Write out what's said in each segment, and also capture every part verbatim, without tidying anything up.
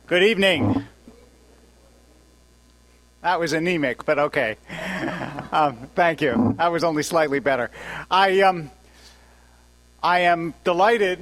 Good evening. That was anemic, but okay. Um, thank you. That was only slightly better. I um, I am delighted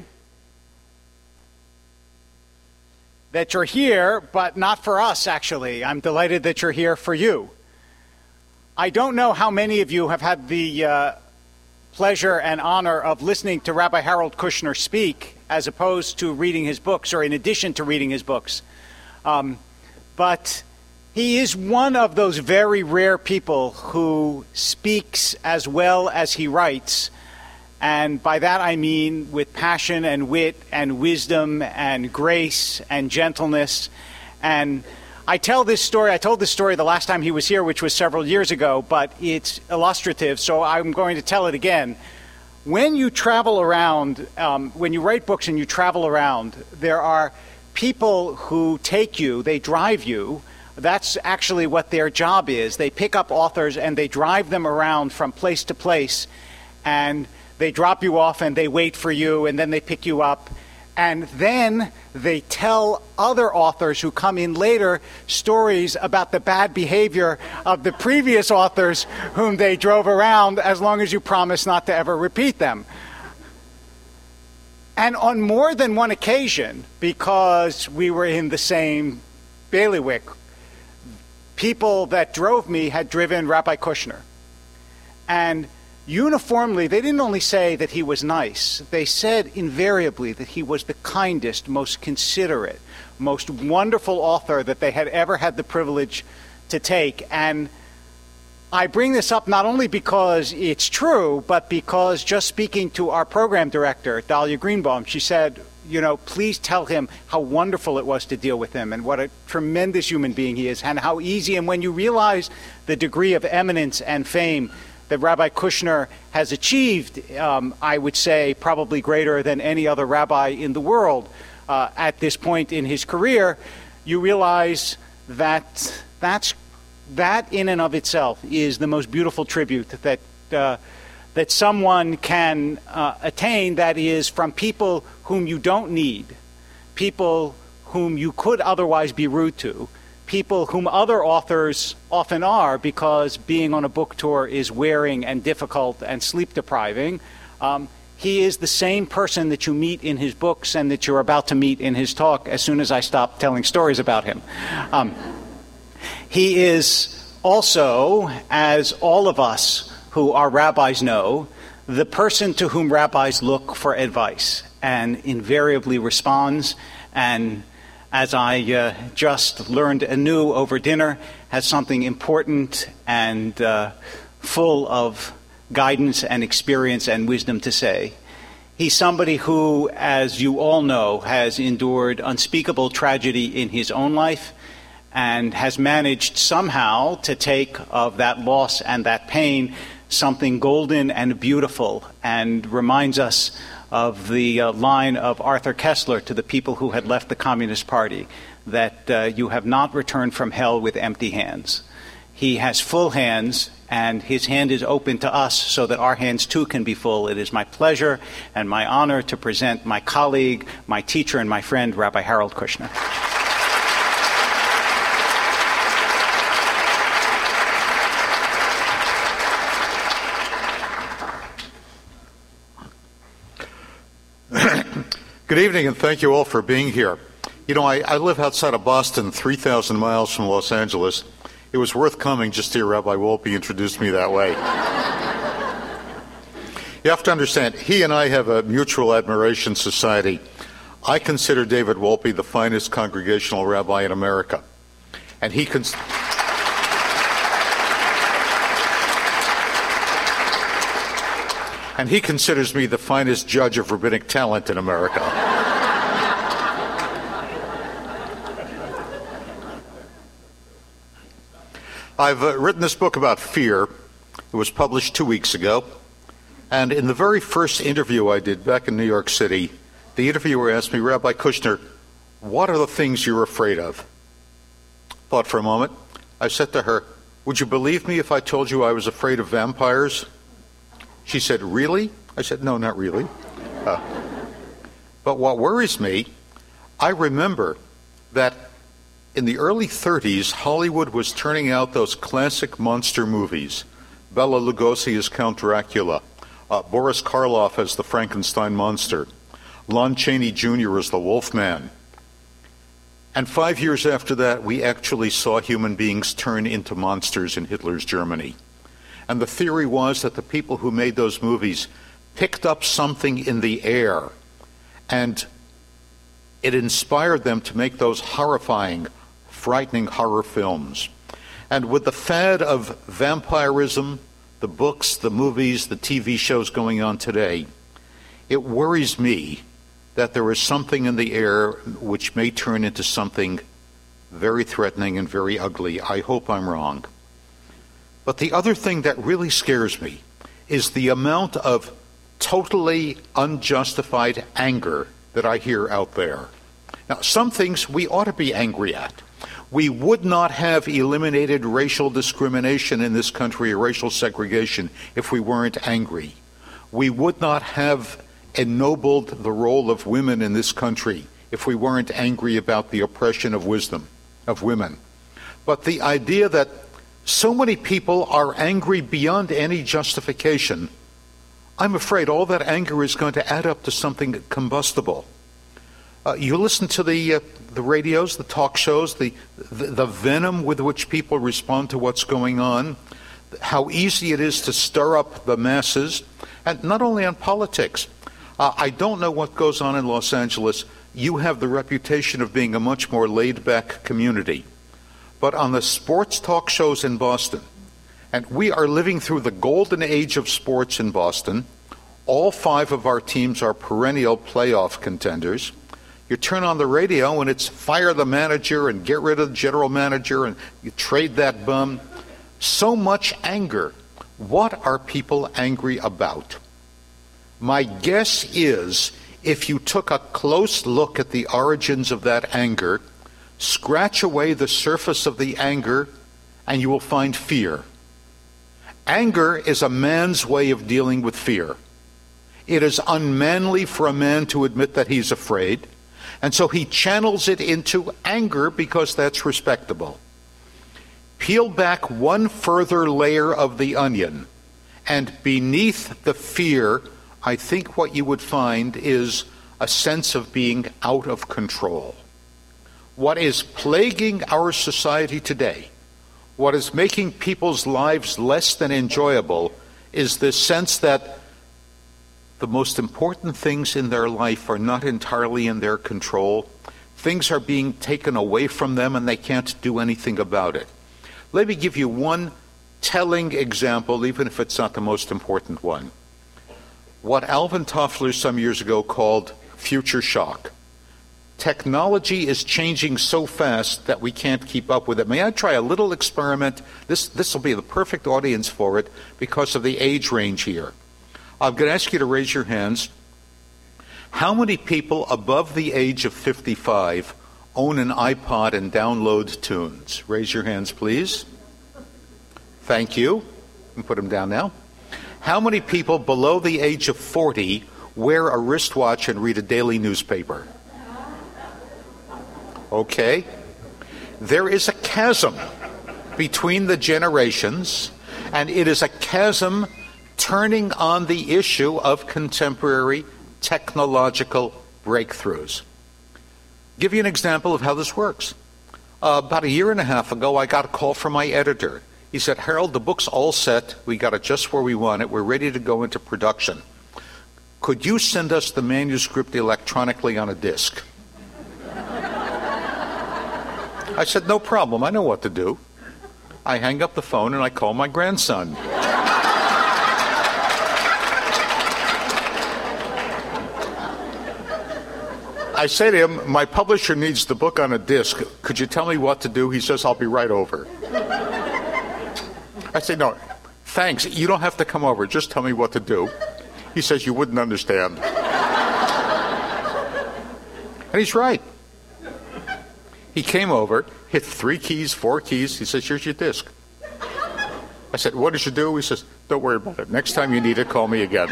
that you're here, but not for us, actually. I'm delighted that you're here for you. I don't know how many of you have had the uh, pleasure and honor of listening to Rabbi Harold Kushner speak, as opposed to reading his books, or in addition to reading his books. Um, but he is one of those very rare people who speaks as well as he writes. And by that I mean with passion and wit and wisdom and grace and gentleness. And I tell this story, I told this story the last time he was here, which was several years ago, but it's illustrative, so I'm going to tell it again. When you travel around, um, when you write books and you travel around, there are people who take you, they drive you. That's actually what their job is. They pick up authors and they drive them around from place to place, and they drop you off and they wait for you, and then they pick you up. And then they tell other authors who come in later stories about the bad behavior of the previous authors whom they drove around, as long as you promise not to ever repeat them. And on more than one occasion, because we were in the same bailiwick, people that drove me had driven Rabbi Kushner. And uniformly, they didn't only say that he was nice, they said invariably that he was the kindest, most considerate, most wonderful author that they had ever had the privilege to take. And I bring this up not only because it's true, but because just speaking to our program director, Dahlia Greenbaum, she said, you know, please tell him how wonderful it was to deal with him and what a tremendous human being he is, and how easy. And when you realize the degree of eminence and fame that Rabbi Kushner has achieved, um, I would say probably greater than any other rabbi in the world uh, at this point in his career, you realize that that's, that in and of itself is the most beautiful tribute that uh, that someone can uh, attain, that is from people whom you don't need, people whom you could otherwise be rude to, people whom other authors often are, because being on a book tour is wearing and difficult and sleep depriving. Um, he is the same person that you meet in his books and that you're about to meet in his talk as soon as I stop telling stories about him. Um, he is also, as all of us who are rabbis know, the person to whom rabbis look for advice and invariably responds, and as I uh, just learned anew over dinner, has something important and uh, full of guidance and experience and wisdom to say. He's somebody who, as you all know, has endured unspeakable tragedy in his own life and has managed somehow to take of that loss and that pain something golden and beautiful, and reminds us of the uh, line of Arthur Koestler to the people who had left the Communist Party, that uh, you have not returned from hell with empty hands. He has full hands, and his hand is open to us so that our hands too can be full. It is my pleasure and my honor to present my colleague, my teacher, and my friend, Rabbi Harold Kushner. Good evening, and thank you all for being here. You know, I, I live outside of Boston, three thousand miles from Los Angeles. It was worth coming just to hear Rabbi Wolpe introduce me that way. You have to understand, he and I have a mutual admiration society. I consider David Wolpe the finest congregational rabbi in America. And he cons- And he considers me the finest judge of rabbinic talent in America. I've uh, written this book about fear. It was published two weeks ago. And in the very first interview I did back in New York City, the interviewer asked me, Rabbi Kushner, what are the things you're afraid of? Thought for a moment. I said to her, would you believe me if I told you I was afraid of vampires? She said, really? I said, no, not really. Uh, but what worries me, I remember that In the early thirties, Hollywood was turning out those classic monster movies. Bela Lugosi as Count Dracula, uh, Boris Karloff as the Frankenstein monster, Lon Chaney Junior as the Wolfman. And five years after that, we actually saw human beings turn into monsters in Hitler's Germany. And the theory was that the people who made those movies picked up something in the air, and it inspired them to make those horrifying, frightening horror films. And with the fad of vampirism, the books, the movies, the T V shows going on today, it worries me that there is something in the air which may turn into something very threatening and very ugly. I hope I'm wrong. But the other thing that really scares me is the amount of totally unjustified anger that I hear out there. Now, some things we ought to be angry at. We would not have eliminated racial discrimination in this country, or racial segregation, if we weren't angry. We would not have ennobled the role of women in this country if we weren't angry about the oppression of wisdom, of women. But the idea that so many people are angry beyond any justification, I'm afraid all that anger is going to add up to something combustible. Uh, you listen to the uh, the radios, the talk shows, the, the the venom with which people respond to what's going on, how easy it is to stir up the masses, and not only on politics. Uh, I don't know what goes on in Los Angeles. You have the reputation of being a much more laid-back community. But on the sports talk shows in Boston, and we are living through the golden age of sports in Boston, all five of our teams are perennial playoff contenders. You turn on the radio and it's fire the manager and get rid of the general manager and you trade that bum. So much anger. What are people angry about? My guess is if you took a close look at the origins of that anger, scratch away the surface of the anger, and you will find fear. Anger is a man's way of dealing with fear. It is unmanly for a man to admit that he's afraid, and so he channels it into anger because that's respectable. Peel back one further layer of the onion, and beneath the fear, I think what you would find is a sense of being out of control. What is plaguing our society today, what is making people's lives less than enjoyable, is this sense that the most important things in their life are not entirely in their control. Things are being taken away from them and they can't do anything about it. Let me give you one telling example, even if it's not the most important one. What Alvin Toffler some years ago called future shock. Technology is changing so fast that we can't keep up with it. May I try a little experiment? This this will be the perfect audience for it because of the age range here. I'm going to ask you to raise your hands. How many people above the age of fifty-five own an iPod and download tunes? Raise your hands, please. Thank you. You can put them down now. How many people below the age of forty wear a wristwatch and read a daily newspaper? Okay. There is a chasm between the generations, and it is a chasm turning on the issue of contemporary technological breakthroughs. Give you an example of how this works. Uh, about a year and a half ago, I got a call from my editor. He said, Harold, the book's all set. We got it just where we want it. We're ready to go into production. Could you send us the manuscript electronically on a disc? I said, no problem. I know what to do. I hang up the phone and I call my grandson. I say to him, my publisher needs the book on a disc. Could you tell me what to do? He says, I'll be right over. I say, no, thanks. You don't have to come over. Just tell me what to do. He says, you wouldn't understand. And he's right. He came over, hit three keys, four keys. He says, here's your disc. I said, what did you do? He says, don't worry about it. Next time you need it, call me again.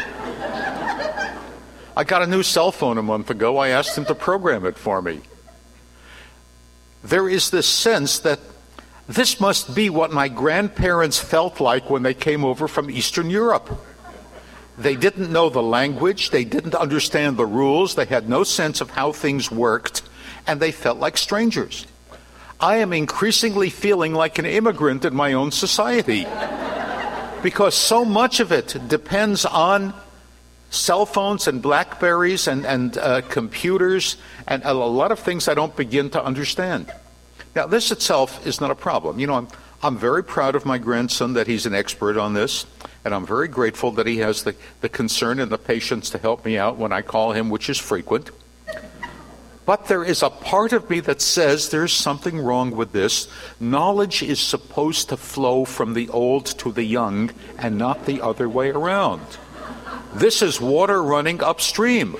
I got a new cell phone a month ago. I asked him to program it for me. there is this sense that this must be what my grandparents felt like when they came over from Eastern Europe. They didn't know the language, they didn't understand the rules, they had no sense of how things worked, and they felt like strangers. I am increasingly feeling like an immigrant in my own society because so much of it depends on cell phones and Blackberries and, and uh, computers and a lot of things I don't begin to understand. Now, this itself is not a problem. You know, I'm, I'm very proud of my grandson that he's an expert on this, and I'm very grateful that he has the, the concern and the patience to help me out when I call him, which is frequent. But there is a part of me that says there's something wrong with this. Knowledge is supposed to flow from the old to the young and not the other way around. This is water running upstream.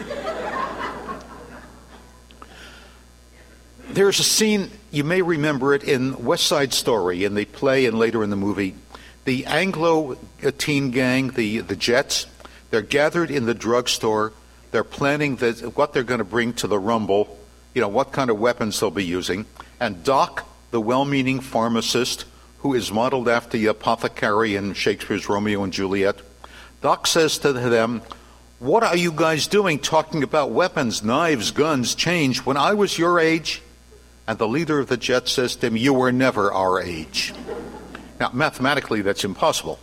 There's a scene, you may remember it, in West Side Story, in the play and later in the movie. The Anglo teen gang, the, the Jets, they're gathered in the drugstore. They're planning the, what they're going to bring to the Rumble, you know, what kind of weapons they'll be using. And Doc, the well-meaning pharmacist, who is modeled after the apothecary in Shakespeare's Romeo and Juliet, Doc says to them, "What are you guys doing talking about weapons, knives, guns, change, when I was your age?" And the leader of the Jets says to him, "You were never our age." Now, mathematically, that's impossible.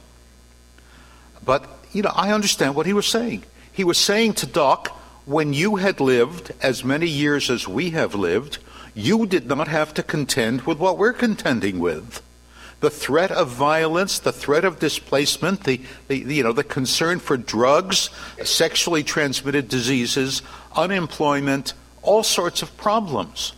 But, you know, I understand what he was saying. He was saying to Doc, when you had lived as many years as we have lived, you did not have to contend with what we're contending with. The threat of violence, the threat of displacement, the, the you know, the concern for drugs, sexually transmitted diseases, unemployment, all sorts of problems.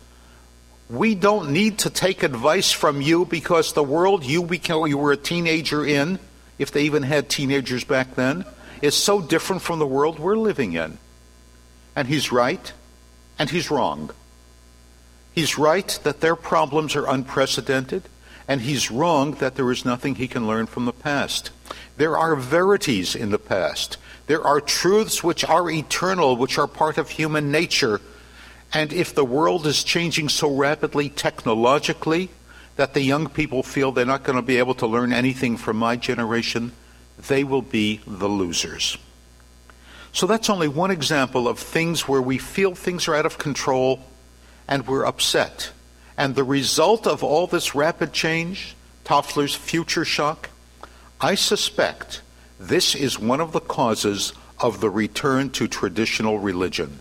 We don't need to take advice from you because the world you became, you were a teenager in, if they even had teenagers back then, is so different from the world we're living in. And he's right, and he's wrong. He's right that their problems are unprecedented, and he's wrong that there is nothing he can learn from the past. There are verities in the past. There are truths which are eternal, which are part of human nature. And if the world is changing so rapidly technologically that the young people feel they're not going to be able to learn anything from my generation, they will be the losers. So that's only one example of things where we feel things are out of control and we're upset. And the result of all this rapid change, Toffler's future shock, I suspect this is one of the causes of the return to traditional religion.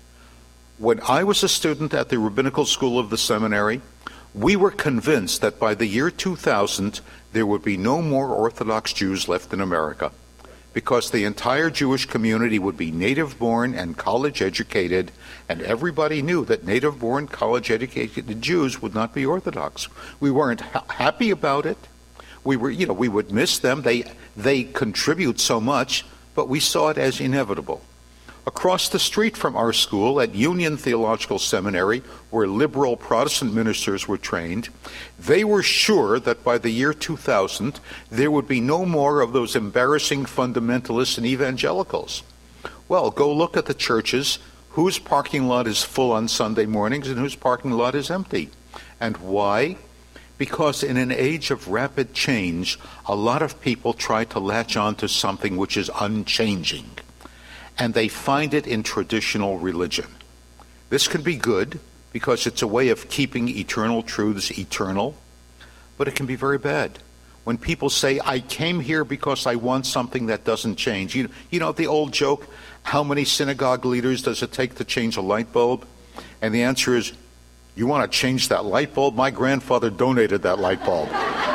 When I was a student at the Rabbinical School of the Seminary, we were convinced that by the year two thousand, there would be no more Orthodox Jews left in America, because the entire Jewish community would be native-born and college-educated, and everybody knew that native-born, college-educated Jews would not be Orthodox. We weren't ha- happy about it. We were, you know, we would miss them. They, they contribute so much, but we saw it as inevitable. Across the street from our school at Union Theological Seminary, where liberal Protestant ministers were trained, they were sure that by the year two thousand, there would be no more of those embarrassing fundamentalists and evangelicals. Well, go look at the churches, whose parking lot is full on Sunday mornings and whose parking lot is empty. And why? Because in an age of rapid change, a lot of people try to latch on to something which is unchanging. And they find it in traditional religion. This can be good because it's a way of keeping eternal truths eternal, but it can be very bad. When people say, I came here because I want something that doesn't change. You, you know the old joke, how many synagogue leaders does it take to change a light bulb? And the answer is, you want to change that light bulb? My grandfather donated that light bulb.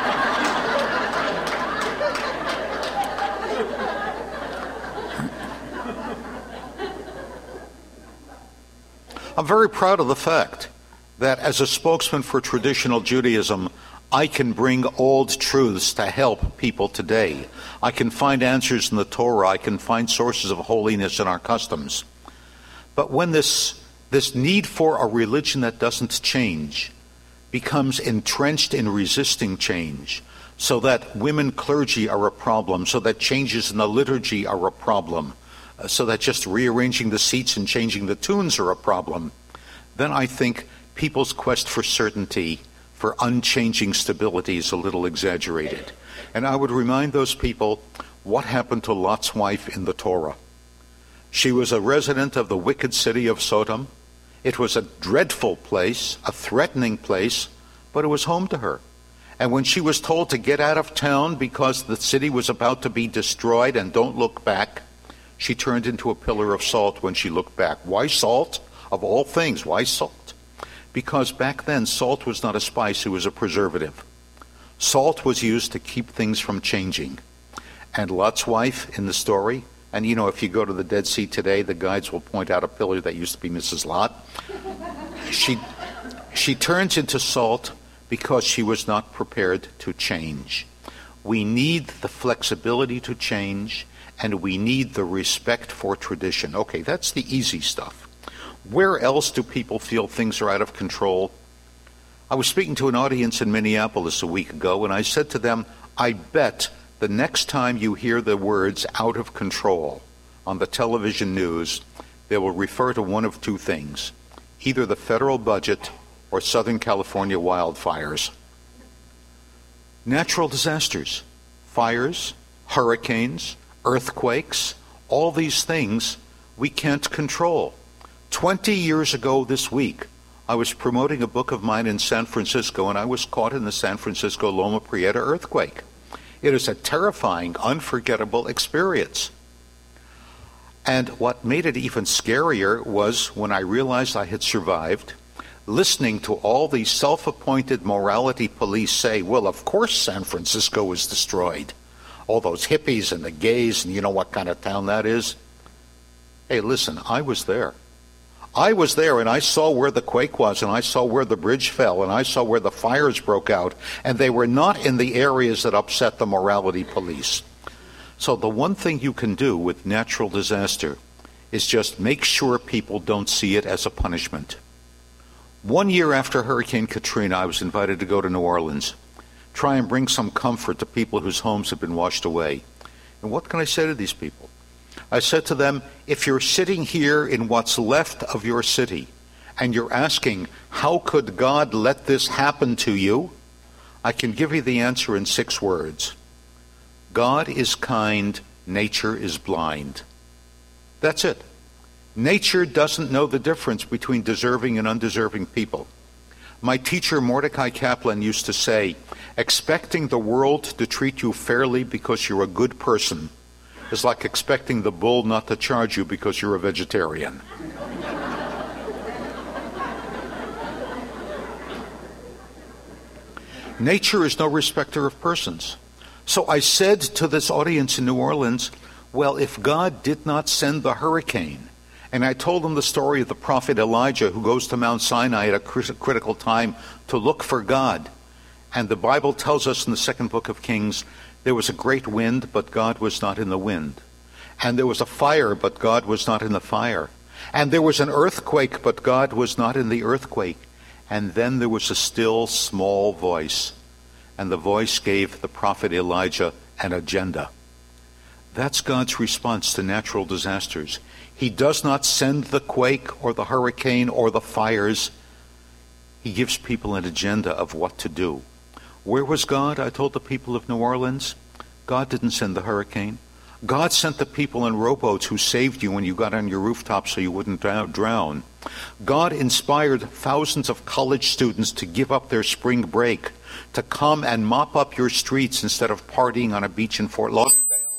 I'm very proud of the fact that as a spokesman for traditional Judaism, I can bring old truths to help people today. I can find answers in the Torah. I can find sources of holiness in our customs. But when this, this need for a religion that doesn't change becomes entrenched in resisting change, so that women clergy are a problem, so that changes in the liturgy are a problem, so that just rearranging the seats and changing the tunes are a problem, then I think people's quest for certainty, for unchanging stability is a little exaggerated. And I would remind those people what happened to Lot's wife in the Torah. She was a resident of the wicked city of Sodom. It was a dreadful place, a threatening place, but it was home to her. And when she was told to get out of town because the city was about to be destroyed and don't look back, she turned into a pillar of salt when she looked back. Why salt? Of all things, why salt? Because back then, salt was not a spice, it was a preservative. Salt was used to keep things from changing. And Lot's wife in the story, and you know, if you go to the Dead Sea today, the guides will point out a pillar that used to be Missus Lot. She, she turns into salt because she was not prepared to change. We need the flexibility to change, and we need the respect for tradition. Okay, that's the easy stuff. Where else do people feel things are out of control? I was speaking to an audience in Minneapolis a week ago, and I said to them, I bet the next time you hear the words out of control on the television news, they will refer to one of two things, either the federal budget or Southern California wildfires. Natural disasters, fires, hurricanes, earthquakes, all these things we can't control. Twenty years ago this week, I was promoting a book of mine in San Francisco, and I was caught in the San Francisco Loma Prieta earthquake. It is a terrifying, unforgettable experience. And what made it even scarier was when I realized I had survived, listening to all these self-appointed morality police say, well, of course San Francisco was destroyed. All those hippies and the gays, and you know what kind of town that is. Hey, listen, I was there. I was there, and I saw where the quake was, and I saw where the bridge fell, and I saw where the fires broke out, and they were not in the areas that upset the morality police. So the one thing you can do with natural disaster is just make sure people don't see it as a punishment. One year after Hurricane Katrina, I was invited to go to New Orleans, try and bring some comfort to people whose homes had been washed away. And what can I say to these people? I said to them, if you're sitting here in what's left of your city and you're asking, how could God let this happen to you? I can give you the answer in six words. God is kind, nature is blind. That's it. Nature doesn't know the difference between deserving and undeserving people. My teacher, Mordecai Kaplan, used to say, expecting the world to treat you fairly because you're a good person is like expecting the bull not to charge you because you're a vegetarian. Nature is no respecter of persons. So I said to this audience in New Orleans, well, if God did not send the hurricane, and I told them the story of the prophet Elijah who goes to Mount Sinai at a critical time to look for God. And the Bible tells us in the second book of Kings, there was a great wind, but God was not in the wind. And there was a fire, but God was not in the fire. And there was an earthquake, but God was not in the earthquake. And then there was a still, small voice. And the voice gave the prophet Elijah an agenda. That's God's response to natural disasters. He does not send the quake or the hurricane or the fires. He gives people an agenda of what to do. Where was God? I told the people of New Orleans. God didn't send the hurricane. God sent the people in rowboats who saved you when you got on your rooftop so you wouldn't drown. God inspired thousands of college students to give up their spring break, to come and mop up your streets instead of partying on a beach in Fort Lauderdale.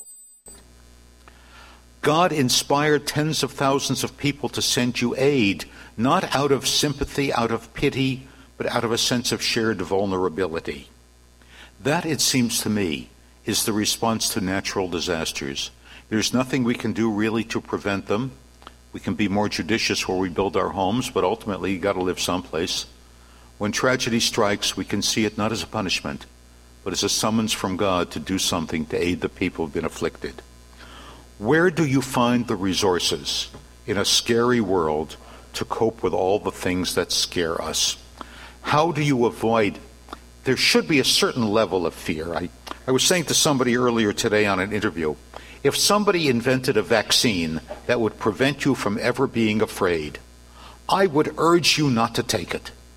God inspired tens of thousands of people to send you aid, not out of sympathy, out of pity, but out of a sense of shared vulnerability. That, it seems to me, is the response to natural disasters. There's nothing we can do really to prevent them. We can be more judicious where we build our homes, but ultimately you've got to live someplace. When tragedy strikes, we can see it not as a punishment, but as a summons from God to do something to aid the people who've been afflicted. Where do you find the resources in a scary world to cope with all the things that scare us? How do you avoid? There should be a certain level of fear. I, I was saying to somebody earlier today on an interview, if somebody invented a vaccine that would prevent you from ever being afraid, I would urge you not to take it.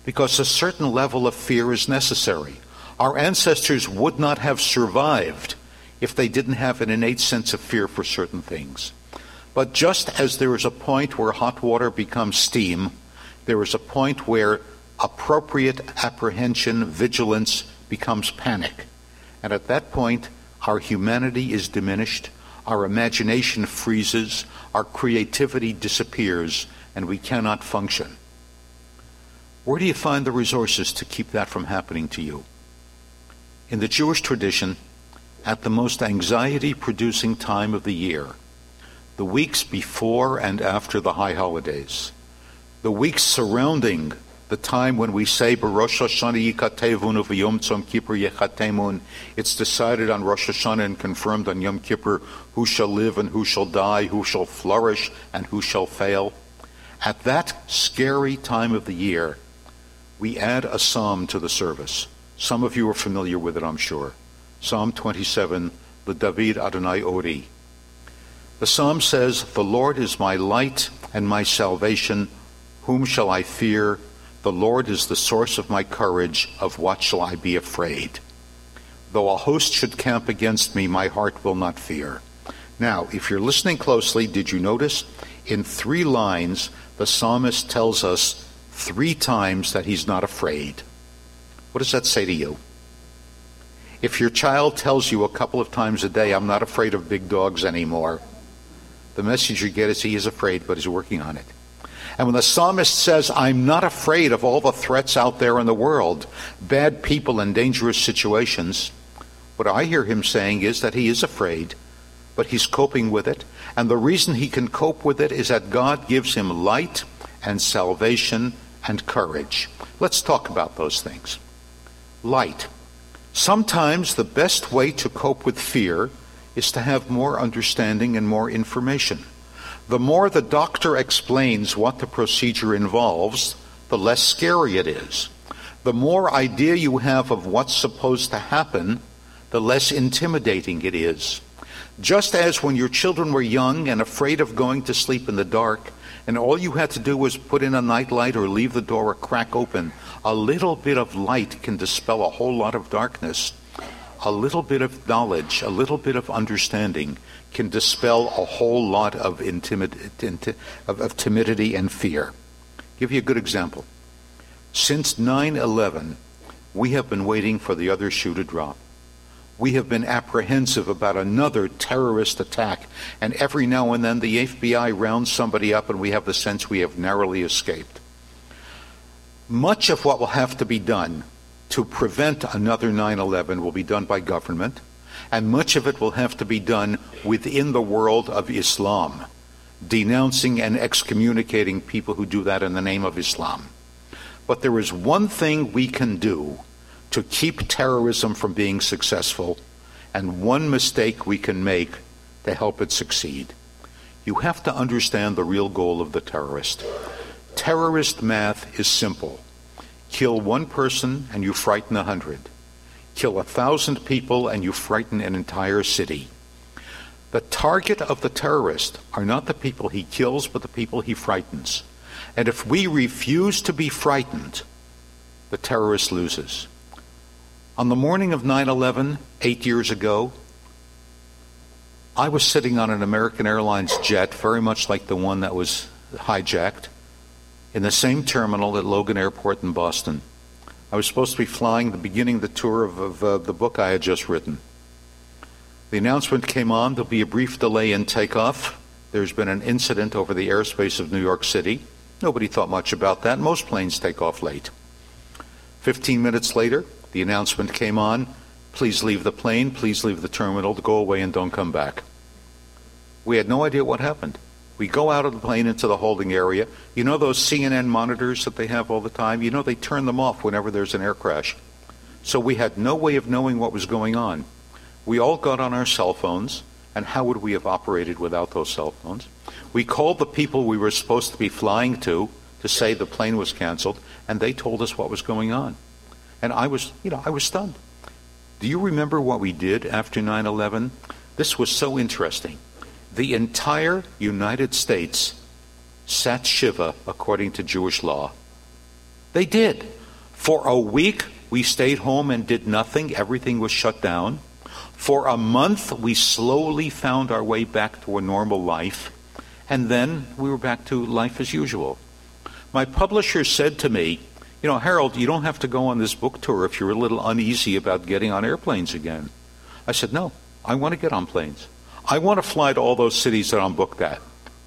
because a certain level of fear is necessary. Our ancestors would not have survived if they didn't have an innate sense of fear for certain things. But just as there is a point where hot water becomes steam, there is a point where appropriate apprehension, vigilance, becomes panic. And at that point, our humanity is diminished, our imagination freezes, our creativity disappears, and we cannot function. Where do you find the resources to keep that from happening to you? In the Jewish tradition, at the most anxiety-producing time of the year, the weeks before and after the high holidays, the weeks surrounding the time when we say B'Rosh Hashanah Yikatevun V'Yom Tzom Kippur Yechatemun, it's decided on Rosh Hashanah and confirmed on Yom Kippur who shall live and who shall die, who shall flourish and who shall fail. At that scary time of the year, we add a psalm to the service. Some of you are familiar with it, I'm sure. Psalm twenty-seven, the David Adonai Ori. The psalm says, "The Lord is my light and my salvation. Whom shall I fear? The Lord is the source of my courage. Of what shall I be afraid? Though a host should camp against me, my heart will not fear." Now, if you're listening closely, did you notice in three lines the psalmist tells us three times that he's not afraid? What does that say to you? If your child tells you a couple of times a day, "I'm not afraid of big dogs anymore," the message you get is he is afraid, but he's working on it. And when the psalmist says, "I'm not afraid of all the threats out there in the world, bad people and dangerous situations," what I hear him saying is that he is afraid, but he's coping with it. And the reason he can cope with it is that God gives him light and salvation and courage. Let's talk about those things. Light. Sometimes the best way to cope with fear is to have more understanding and more information. The more the doctor explains what the procedure involves, the less scary it is. The more idea you have of what's supposed to happen, the less intimidating it is. Just as when your children were young and afraid of going to sleep in the dark, and all you had to do was put in a nightlight or leave the door a crack open, a little bit of light can dispel a whole lot of darkness. A little bit of knowledge, a little bit of understanding can dispel a whole lot of, intimid- of, of timidity and fear. I'll give you a good example. Since nine eleven, we have been waiting for the other shoe to drop. We have been apprehensive about another terrorist attack, and every now and then the F B I rounds somebody up and we have the sense we have narrowly escaped. Much of what will have to be done to prevent another nine eleven will be done by government, and much of it will have to be done within the world of Islam, denouncing and excommunicating people who do that in the name of Islam. But there is one thing we can do to keep terrorism from being successful, and one mistake we can make to help it succeed. You have to understand the real goal of the terrorist. Terrorist math is simple. Kill one person and you frighten a hundred. Kill a thousand people and you frighten an entire city. The target of the terrorist are not the people he kills, but the people he frightens. And if we refuse to be frightened, the terrorist loses. On the morning of nine eleven, eight years ago, I was sitting on an American Airlines jet, very much like the one that was hijacked, in the same terminal at Logan Airport in Boston. I was supposed to be flying, the beginning of the tour of, of uh, the book I had just written. The announcement came on, there'll be a brief delay in takeoff. There's been an incident over the airspace of New York City. Nobody thought much about that. Most planes take off late. Fifteen minutes later, the announcement came on, please leave the plane, please leave the terminal, go away and don't come back. We had no idea what happened. We go out of the plane into the holding area. You know those C N N monitors that they have all the time? You know they turn them off whenever there's an air crash. So we had no way of knowing what was going on. We all got on our cell phones, and how would we have operated without those cell phones? We called the people we were supposed to be flying to to say the plane was canceled, and they told us what was going on. And I was, you know, I was stunned. Do you remember what we did after nine eleven? This was so interesting. The entire United States sat Shiva according to Jewish law. They did. For a week, we stayed home and did nothing. Everything was shut down. For a month, we slowly found our way back to a normal life. And then we were back to life as usual. My publisher said to me, you know, Harold, you don't have to go on this book tour if you're a little uneasy about getting on airplanes again. I said, no, I want to get on planes. I want to fly to all those cities that I'm booked at.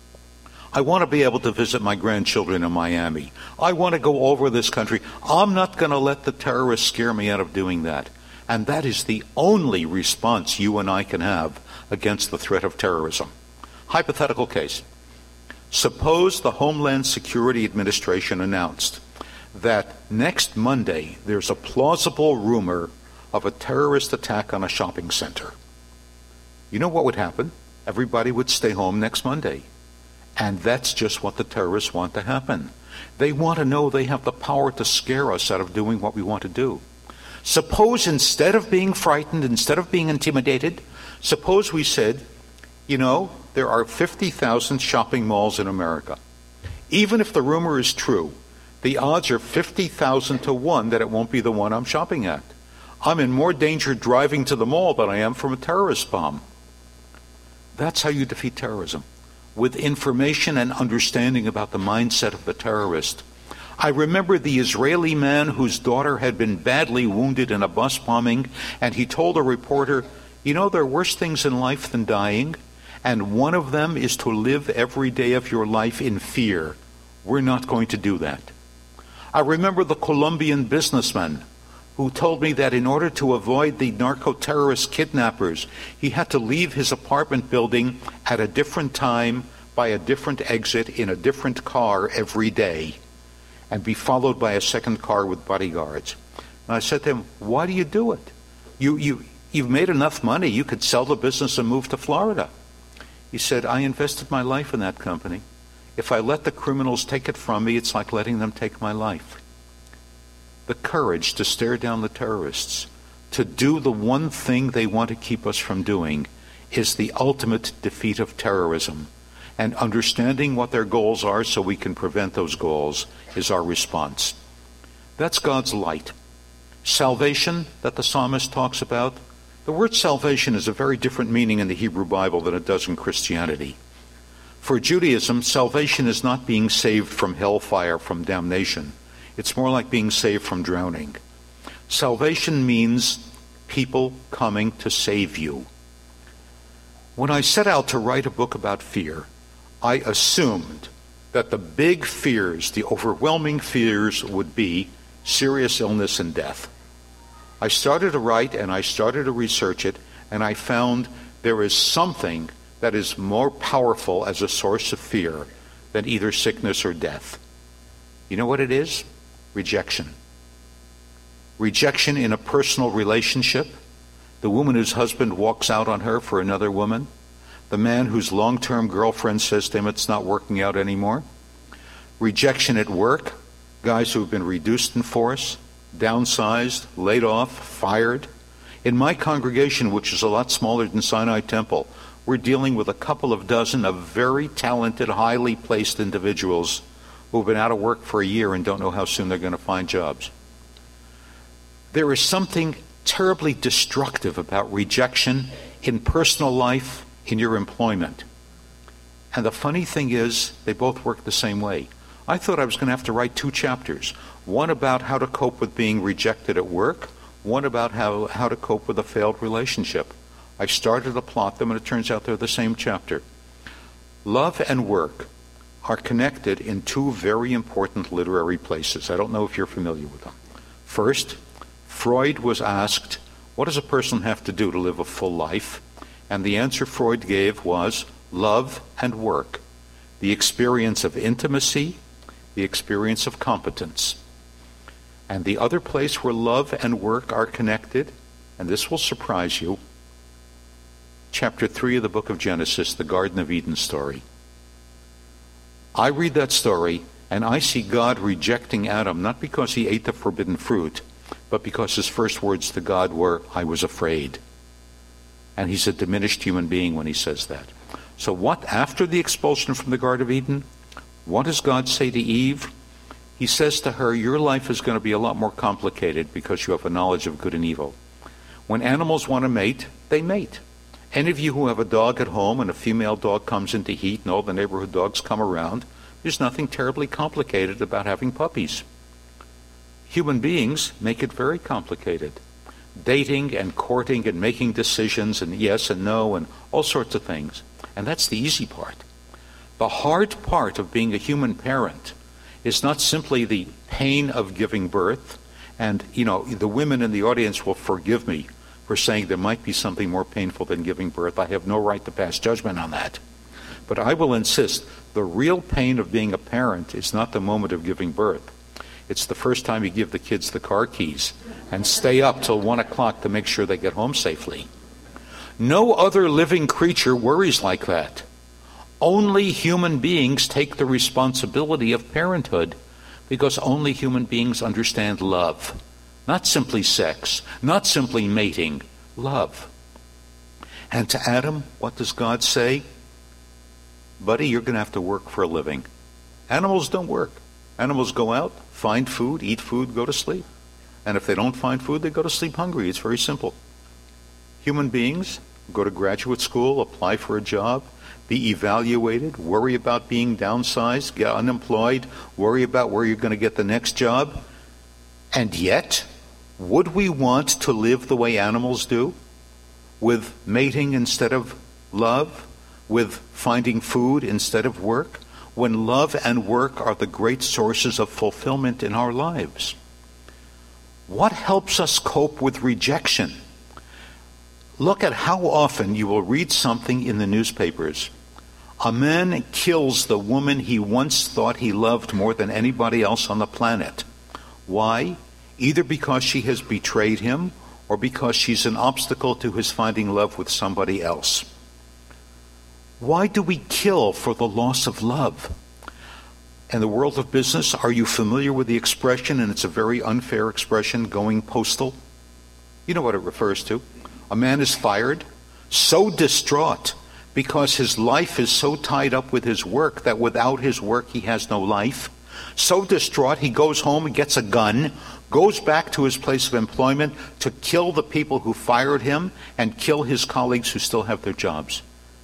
I want to be able to visit my grandchildren in Miami. I want to go over this country. I'm not going to let the terrorists scare me out of doing that. And that is the only response you and I can have against the threat of terrorism. Hypothetical case. Suppose the Homeland Security Administration announced that next Monday there's a plausible rumor of a terrorist attack on a shopping center. You know what would happen? Everybody would stay home next Monday. And that's just what the terrorists want to happen. They want to know they have the power to scare us out of doing what we want to do. Suppose instead of being frightened, instead of being intimidated, suppose we said, you know, there are fifty thousand shopping malls in America. Even if the rumor is true, the odds are fifty thousand to one that it won't be the one I'm shopping at. I'm in more danger driving to the mall than I am from a terrorist bomb. That's how you defeat terrorism, with information and understanding about the mindset of the terrorist. I remember the Israeli man whose daughter had been badly wounded in a bus bombing, and he told a reporter, you know, there are worse things in life than dying, and one of them is to live every day of your life in fear. We're not going to do that. I remember the Colombian businessman who told me that in order to avoid the narco-terrorist kidnappers, he had to leave his apartment building at a different time, by a different exit, in a different car every day, and be followed by a second car with bodyguards. And I said to him, why do you do it? You, you, you've made enough money. You could sell the business and move to Florida. He said, I invested my life in that company. If I let the criminals take it from me, it's like letting them take my life. The courage to stare down the terrorists, to do the one thing they want to keep us from doing, is the ultimate defeat of terrorism. And understanding what their goals are so we can prevent those goals is our response. That's God's light. Salvation that the psalmist talks about, the word salvation has a very different meaning in the Hebrew Bible than it does in Christianity. For Judaism, salvation is not being saved from hellfire, from damnation. It's more like being saved from drowning. Salvation means people coming to save you. When I set out to write a book about fear, I assumed that the big fears, the overwhelming fears, would be serious illness and death. I started to write and I started to research it, and I found there is something that is more powerful as a source of fear than either sickness or death. You know what it is? Rejection. Rejection in a personal relationship. The woman whose husband walks out on her for another woman. The man whose long-term girlfriend says to him it's not working out anymore. Rejection at work. Guys who have been reduced in force, downsized, laid off, fired. In my congregation, which is a lot smaller than Sinai Temple, we're dealing with a couple of dozen of very talented, highly placed individuals who've been out of work for a year and don't know how soon they're going to find jobs. There is something terribly destructive about rejection in personal life, in your employment. And the funny thing is, they both work the same way. I thought I was going to have to write two chapters, one about how to cope with being rejected at work, one about how, how to cope with a failed relationship. I started to plot them, and it turns out they're the same chapter. Love and work are connected in two very important literary places. I don't know if you're familiar with them. First, Freud was asked, what does a person have to do to live a full life? And the answer Freud gave was love and work, the experience of intimacy, the experience of competence. And the other place where love and work are connected, and this will surprise you, chapter three of the book of Genesis, the Garden of Eden story. I read that story, and I see God rejecting Adam, not because he ate the forbidden fruit, but because his first words to God were, I was afraid. And he's a diminished human being when he says that. So what, after the expulsion from the Garden of Eden, what does God say to Eve? He says to her, your life is going to be a lot more complicated because you have a knowledge of good and evil. When animals want to mate, they mate. Any of you who have a dog at home and a female dog comes into heat and all the neighborhood dogs come around, there's nothing terribly complicated about having puppies. Human beings make it very complicated. Dating and courting and making decisions and yes and no and all sorts of things. And that's the easy part. The hard part of being a human parent is not simply the pain of giving birth. And, you know, the women in the audience will forgive me for saying there might be something more painful than giving birth. I have no right to pass judgment on that. But I will insist, the real pain of being a parent is not the moment of giving birth. It's the first time you give the kids the car keys and stay up till one o'clock to make sure they get home safely. No other living creature worries like that. Only human beings take the responsibility of parenthood because only human beings understand love. Not simply sex, not simply mating, love. And to Adam, what does God say? Buddy, you're going to have to work for a living. Animals don't work. Animals go out, find food, eat food, go to sleep. And if they don't find food, they go to sleep hungry. It's very simple. Human beings go to graduate school, apply for a job, be evaluated, worry about being downsized, get unemployed, worry about where you're going to get the next job. And yet, would we want to live the way animals do? With mating instead of love? With finding food instead of work? When love and work are the great sources of fulfillment in our lives. What helps us cope with rejection? Look at how often you will read something in the newspapers. A man kills the woman he once thought he loved more than anybody else on the planet. Why? Either because she has betrayed him or because she's an obstacle to his finding love with somebody else. Why do we kill for the loss of love? In the world of business, are you familiar with the expression, and it's a very unfair expression, going postal? You know what it refers to. A man is fired, so distraught because his life is so tied up with his work that without his work he has no life. So distraught he goes home and gets a gun, goes back to his place of employment to kill the people who fired him and kill his colleagues who still have their jobs.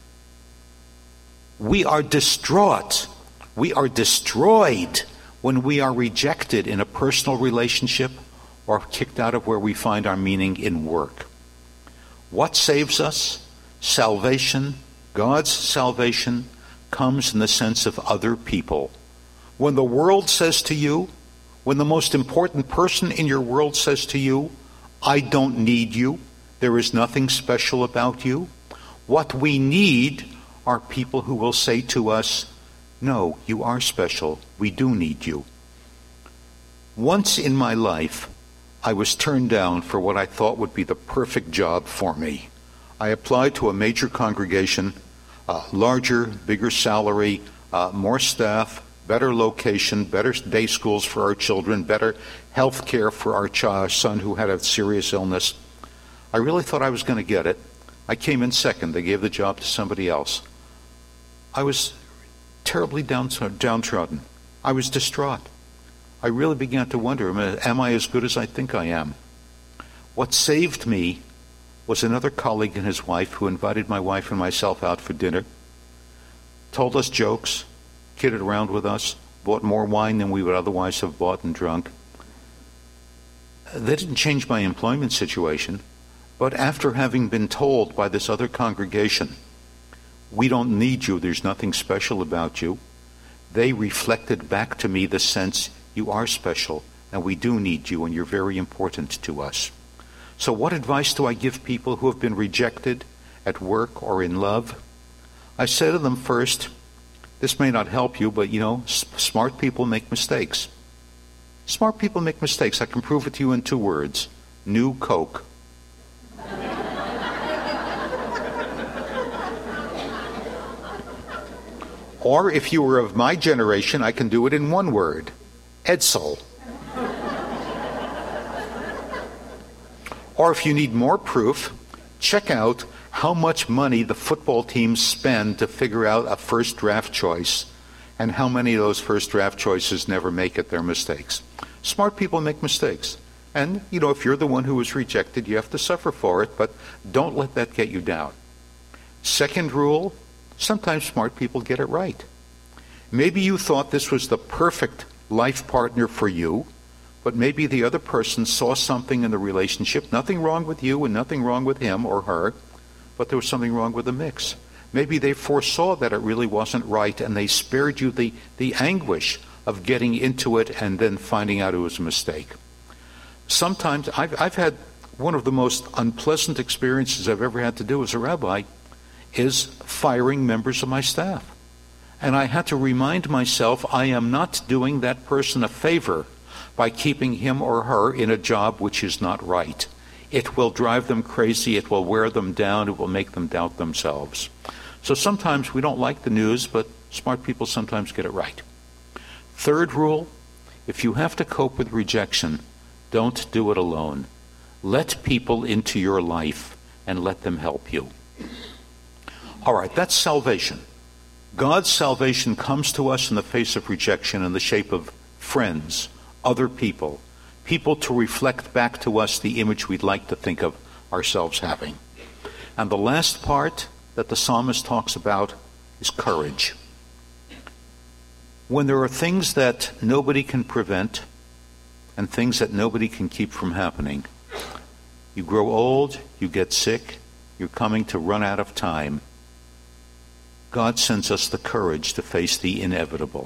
We are distraught. We are destroyed when we are rejected in a personal relationship or kicked out of where we find our meaning in work. What saves us? Salvation, God's salvation, comes in the sense of other people. When the world says to you, when the most important person in your world says to you, I don't need you, there is nothing special about you, what we need are people who will say to us, no, you are special, we do need you. Once in my life, I was turned down for what I thought would be the perfect job for me. I applied to a major congregation, uh, larger, bigger salary, uh, more staff, better location, better day schools for our children, better health care for our ch- son who had a serious illness. I really thought I was going to get it. I came in second. They gave the job to somebody else. I was terribly down, downtrodden. I was distraught. I really began to wonder, am I as good as I think I am? What saved me was another colleague and his wife who invited my wife and myself out for dinner, told us jokes, kidded around with us, bought more wine than we would otherwise have bought and drunk. They didn't change my employment situation, but after having been told by this other congregation, we don't need you, there's nothing special about you, they reflected back to me the sense, you are special, and we do need you, and you're very important to us. So what advice do I give people who have been rejected at work or in love? I say to them first, this may not help you, but you know, s- smart people make mistakes. Smart people make mistakes. I can prove it to you in two words. New Coke. Or if you were of my generation, I can do it in one word. Edsel. Or if you need more proof, check out how much money the football teams spend to figure out a first draft choice And how many of those first draft choices never make it? They're mistakes. Smart people make mistakes. And, you know, if you're the one who was rejected, you have to suffer for it, but don't let that get you down. Second rule, sometimes smart people get it right. Maybe you thought this was the perfect life partner for you, but maybe the other person saw something in the relationship, nothing wrong with you and nothing wrong with him or her, but there was something wrong with the mix. Maybe they foresaw that it really wasn't right, and they spared you the, the anguish of getting into it and then finding out it was a mistake. Sometimes I've, I've had one of the most unpleasant experiences I've ever had to do as a rabbi is firing members of my staff. And I had to remind myself I am not doing that person a favor by keeping him or her in a job which is not right. It will drive them crazy, it will wear them down, it will make them doubt themselves. So sometimes we don't like the news, but smart people sometimes get it right. Third rule, if you have to cope with rejection, don't do it alone. Let people into your life and let them help you. All right, that's salvation. God's salvation comes to us in the face of rejection in the shape of friends, other people, people to reflect back to us the image we'd like to think of ourselves having. And the last part that the psalmist talks about is courage. When there are things that nobody can prevent and things that nobody can keep from happening, you grow old, you get sick, you're coming to run out of time, God sends us the courage to face the inevitable.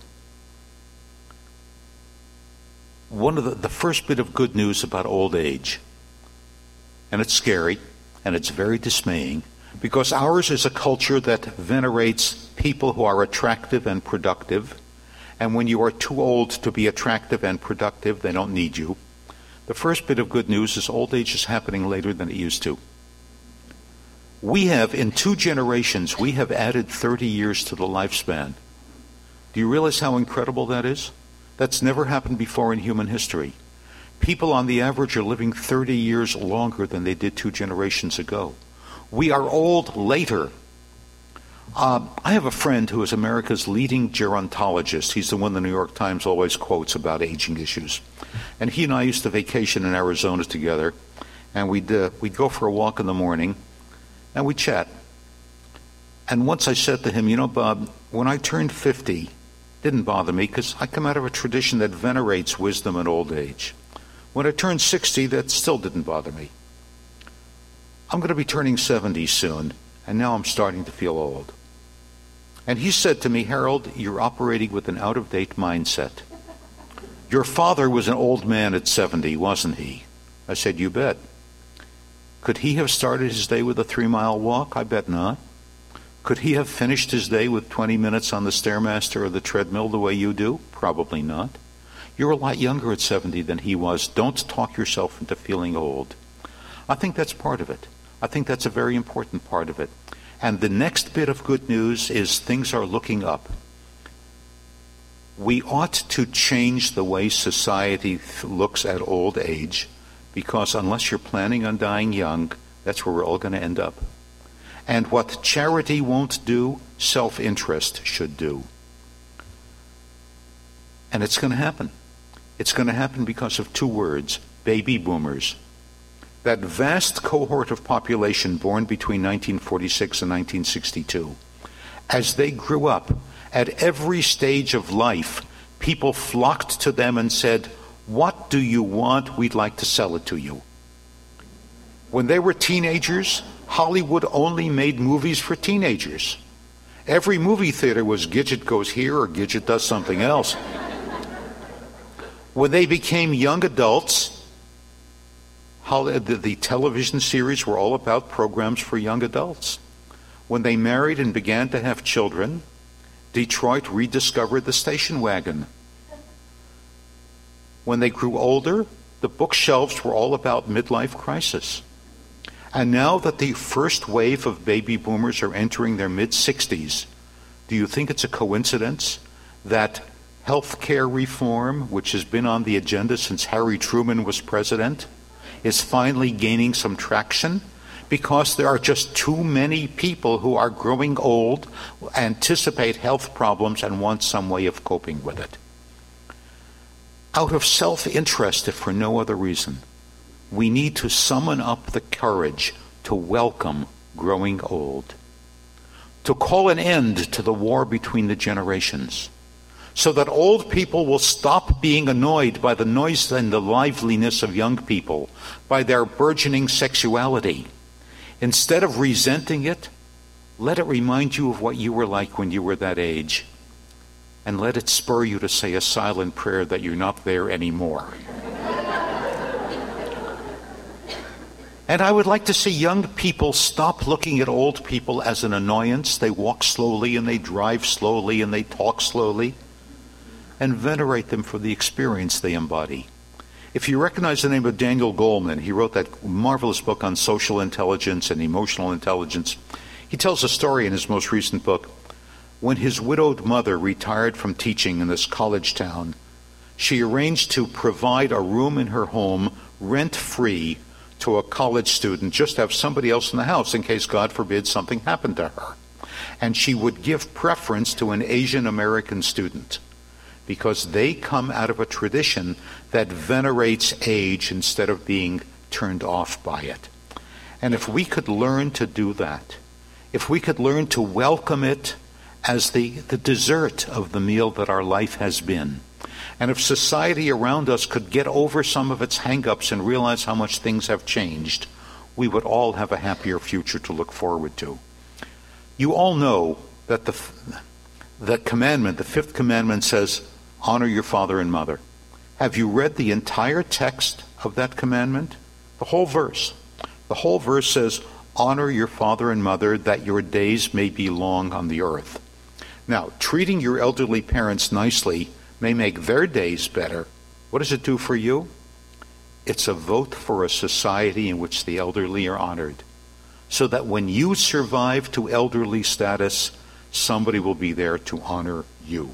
One of the, the first bit of good news about old age, and it's scary, and it's very dismaying, because ours is a culture that venerates people who are attractive and productive, and when you are too old to be attractive and productive, they don't need you. The first bit of good news is old age is happening later than it used to. We have, in two generations, we have added thirty years to the lifespan. Do you realize how incredible that is? That's never happened before in human history. People on the average are living thirty years longer than they did two generations ago. We are old later. Um, I have a friend who is America's leading gerontologist. He's the one the New York Times always quotes about aging issues. And he and I used to vacation in Arizona together, and we'd, uh, we'd go for a walk in the morning, and we'd chat. And once I said to him, you know, Bob, when I turned fifty, it didn't bother me because I come out of a tradition that venerates wisdom and old age. When I turned sixty, that still didn't bother me. I'm going to be turning seventy soon, and now I'm starting to feel old. And he said to me, Harold, you're operating with an out-of-date mindset. Your father was an old man at seventy, wasn't he? I said, you bet. Could he have started his day with a three-mile walk? I bet not. Could he have finished his day with twenty minutes on the Stairmaster or the treadmill the way you do? Probably not. You're a lot younger at seventy than he was. Don't talk yourself into feeling old. I think that's part of it. I think that's a very important part of it. And the next bit of good news is things are looking up. We ought to change the way society looks at old age, because unless you're planning on dying young, that's where we're all going to end up. And what charity won't do, self-interest should do. And it's going to happen. It's going to happen because of two words, baby boomers. That vast cohort of population born between nineteen forty-six and nineteen sixty-two, as they grew up, at every stage of life, people flocked to them and said, what do you want? We'd like to sell it to you. When they were teenagers, Hollywood only made movies for teenagers. Every movie theater was Gidget goes here or Gidget does something else. When they became young adults, how the, the television series were all about programs for young adults. When they married and began to have children, Detroit rediscovered the station wagon. When they grew older, the bookshelves were all about midlife crisis. And now that the first wave of baby boomers are entering their mid-sixties, do you think it's a coincidence that health care reform, which has been on the agenda since Harry Truman was president, is finally gaining some traction? because there are just too many people who are growing old, anticipate health problems, and want some way of coping with it. Out of self-interest, if for no other reason, we need to summon up the courage to welcome growing old, to call an end to the war between the generations, so that old people will stop being annoyed by the noise and the liveliness of young people, by their burgeoning sexuality. Instead of resenting it, let it remind you of what you were like when you were that age, and let it spur you to say a silent prayer that you're not there anymore. And I would like to see young people stop looking at old people as an annoyance. They walk slowly and they drive slowly and they talk slowly, and venerate them for the experience they embody. If you recognize the name of Daniel Goleman, he wrote that marvelous book on social intelligence and emotional intelligence. He tells a story in his most recent book. When his widowed mother retired from teaching in this college town, she arranged to provide a room in her home rent-free to a college student, just to have somebody else in the house in case, God forbid, something happened to her. And she would give preference to an Asian American student, because they come out of a tradition that venerates age instead of being turned off by it. And if we could learn to do that, if we could learn to welcome it as the, the dessert of the meal that our life has been, and if society around us could get over some of its hang-ups and realize how much things have changed, we would all have a happier future to look forward to. You all know that the, the commandment, the fifth commandment says, honor your father and mother. Have you read the entire text of that commandment? The whole verse. The whole verse says, honor your father and mother that your days may be long on the earth. Now, treating your elderly parents nicely may make their days better. What does it do for you? It's a vote for a society in which the elderly are honored, so that when you survive to elderly status, somebody will be there to honor you.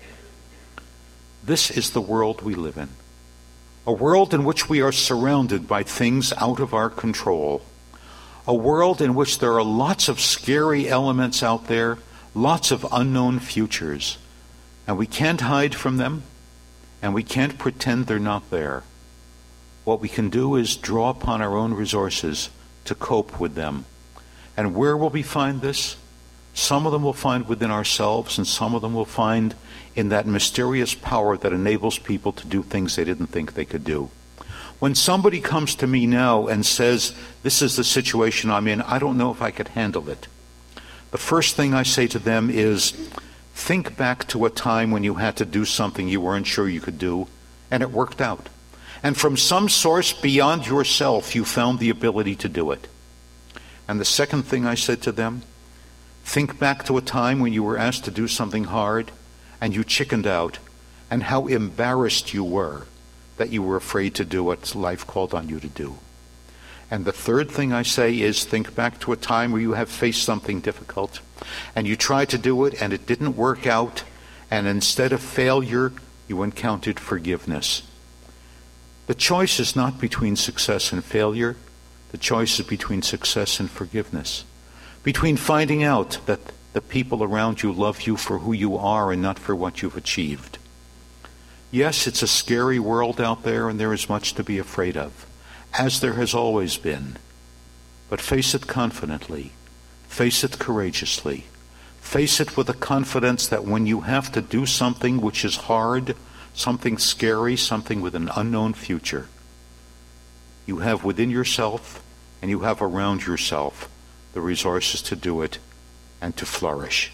This is the world we live in, a world in which we are surrounded by things out of our control, a world in which there are lots of scary elements out there, lots of unknown futures, and we can't hide from them, and we can't pretend they're not there. What we can do is draw upon our own resources to cope with them. And where will we find this? Some of them we'll find within ourselves, and some of them we'll find in that mysterious power that enables people to do things they didn't think they could do. When somebody comes to me now and says, this is the situation I'm in, I don't know if I could handle it, the first thing I say to them is, think back to a time when you had to do something you weren't sure you could do, and it worked out. And from some source beyond yourself, you found the ability to do it. And the second thing I said to them, think back to a time when you were asked to do something hard, and you chickened out, and how embarrassed you were that you were afraid to do what life called on you to do. And the third thing I say is, think back to a time where you have faced something difficult, and you tried to do it, and it didn't work out, and instead of failure, you encountered forgiveness. The choice is not between success and failure. The choice is between success and forgiveness. Between finding out that the people around you love you for who you are and not for what you've achieved. Yes, it's a scary world out there, and there is much to be afraid of, as there has always been. But face it confidently. Face it courageously. Face it with a confidence that when you have to do something which is hard, something scary, something with an unknown future, you have within yourself and you have around yourself the resources to do it and to flourish.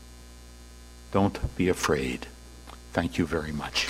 Don't be afraid. Thank you very much.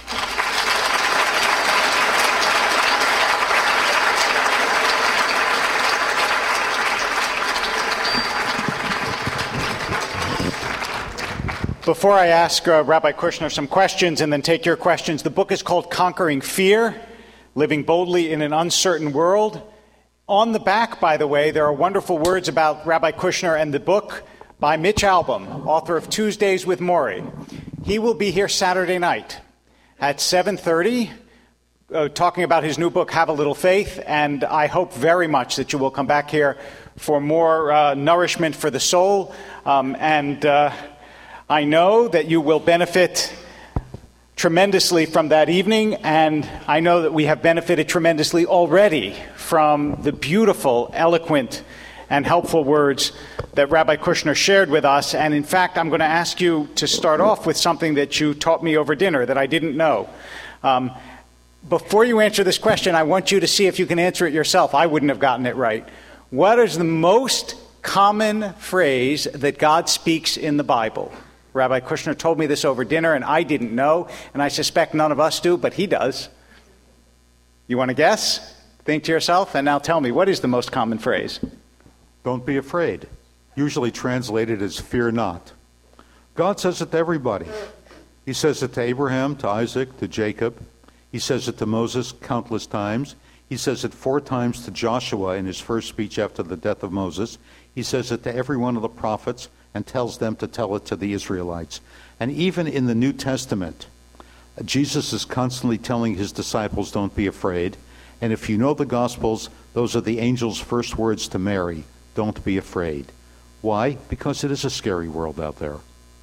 Before I ask uh, Rabbi Kushner some questions and then take your questions, the book is called Conquering Fear, Living Boldly in an Uncertain World. On the back, by the way, there are wonderful words about Rabbi Kushner and the book by Mitch Albom, author of Tuesdays with Morrie. He will be here Saturday night at seven thirty. uh, talking about his new book, Have a Little Faith, and I hope very much that you will come back here for more uh, nourishment for the soul, um, and uh, I know that you will benefit tremendously from that evening, and I know that we have benefited tremendously already from the beautiful, eloquent, and helpful words that Rabbi Kushner shared with us. And in fact, I'm going to ask you to start off with something that you taught me over dinner that I didn't know. Um, before you answer this question, I want you to see if you can answer it yourself. I wouldn't have gotten it right. What is the most common phrase that God speaks in the Bible? Rabbi Kushner told me this over dinner, and I didn't know, and I suspect none of us do, but he does. You want to guess? Think to yourself, and now tell me, what is the most common phrase? Don't be afraid. Usually translated as fear not. God says it to everybody. He says it to Abraham, to Isaac, to Jacob. He says it to Moses countless times. He says it four times to Joshua in his first speech after the death of Moses. He says it to every one of the prophets and tells them to tell it to the Israelites. And even in the New Testament, Jesus is constantly telling his disciples, don't be afraid. And if you know the Gospels, those are the angel's first words to Mary. Don't be afraid. Why? Because it is a scary world out there.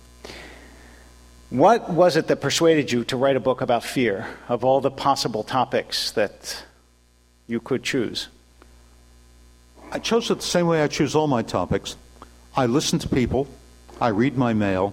What was it that persuaded you to write a book about fear, of all the possible topics that you could choose? I chose it the same way I choose all my topics. I listen to people, I read my mail,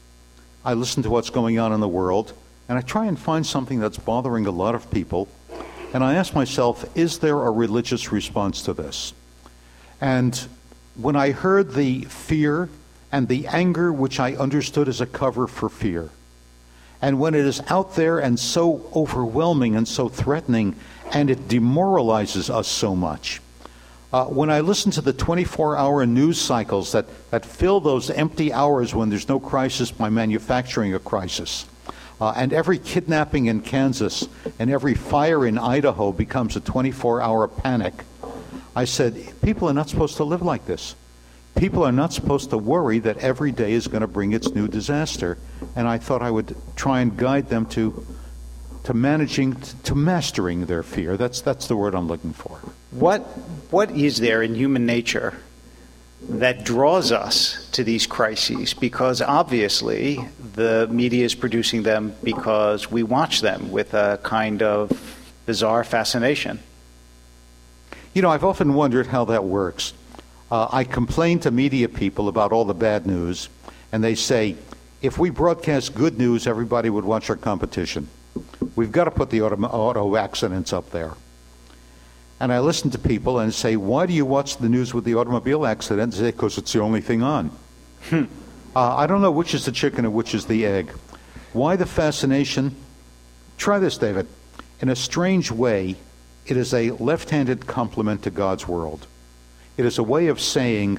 I listen to what's going on in the world, and I try and find something that's bothering a lot of people, and I ask myself, is there a religious response to this? And when I heard the fear and the anger, which I understood as a cover for fear, and when it is out there and so overwhelming and so threatening, and it demoralizes us so much, uh, when I listen to the twenty-four hour news cycles that, that fill those empty hours when there's no crisis by manufacturing a crisis, uh, and every kidnapping in Kansas and every fire in Idaho becomes a twenty-four hour panic, I said, people are not supposed to live like this. People are not supposed to worry that every day is going to bring its new disaster. And I thought I would try and guide them to to managing, to mastering their fear. That's that's the word I'm looking for. What what is there in human nature that draws us to these crises? Because obviously the media is producing them because we watch them with a kind of bizarre fascination. You know, I've often wondered how that works. Uh, I complain to media people about all the bad news, and they say, if we broadcast good news, everybody would watch our competition. We've got to put the auto, auto accidents up there. And I listen to people and say, why do you watch the news with the automobile accidents? They say, because it's the only thing on. Hmm. Uh, I don't know which is the chicken and which is the egg. Why the fascination? Try this, David. In a strange way, it is a left-handed compliment to God's world. It is a way of saying,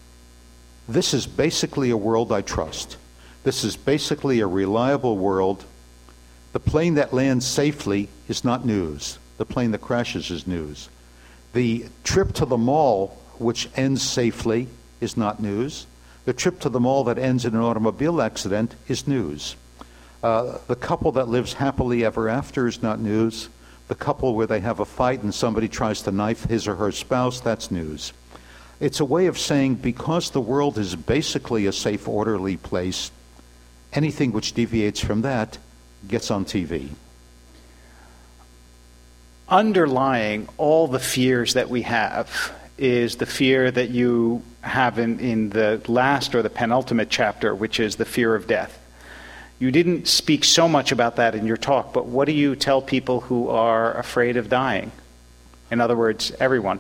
this is basically a world I trust. This is basically a reliable world. The plane that lands safely is not news. The plane that crashes is news. The trip to the mall, which ends safely, is not news. The trip to the mall that ends in an automobile accident is news. Uh, the couple that lives happily ever after is not news. The couple where they have a fight and somebody tries to knife his or her spouse, that's news. It's a way of saying, because the world is basically a safe, orderly place, anything which deviates from that gets on T V. Underlying all the fears that we have is the fear that you have in, in the last or the penultimate chapter, which is the fear of death. You didn't speak so much about that in your talk, but what do you tell people who are afraid of dying? In other words, everyone.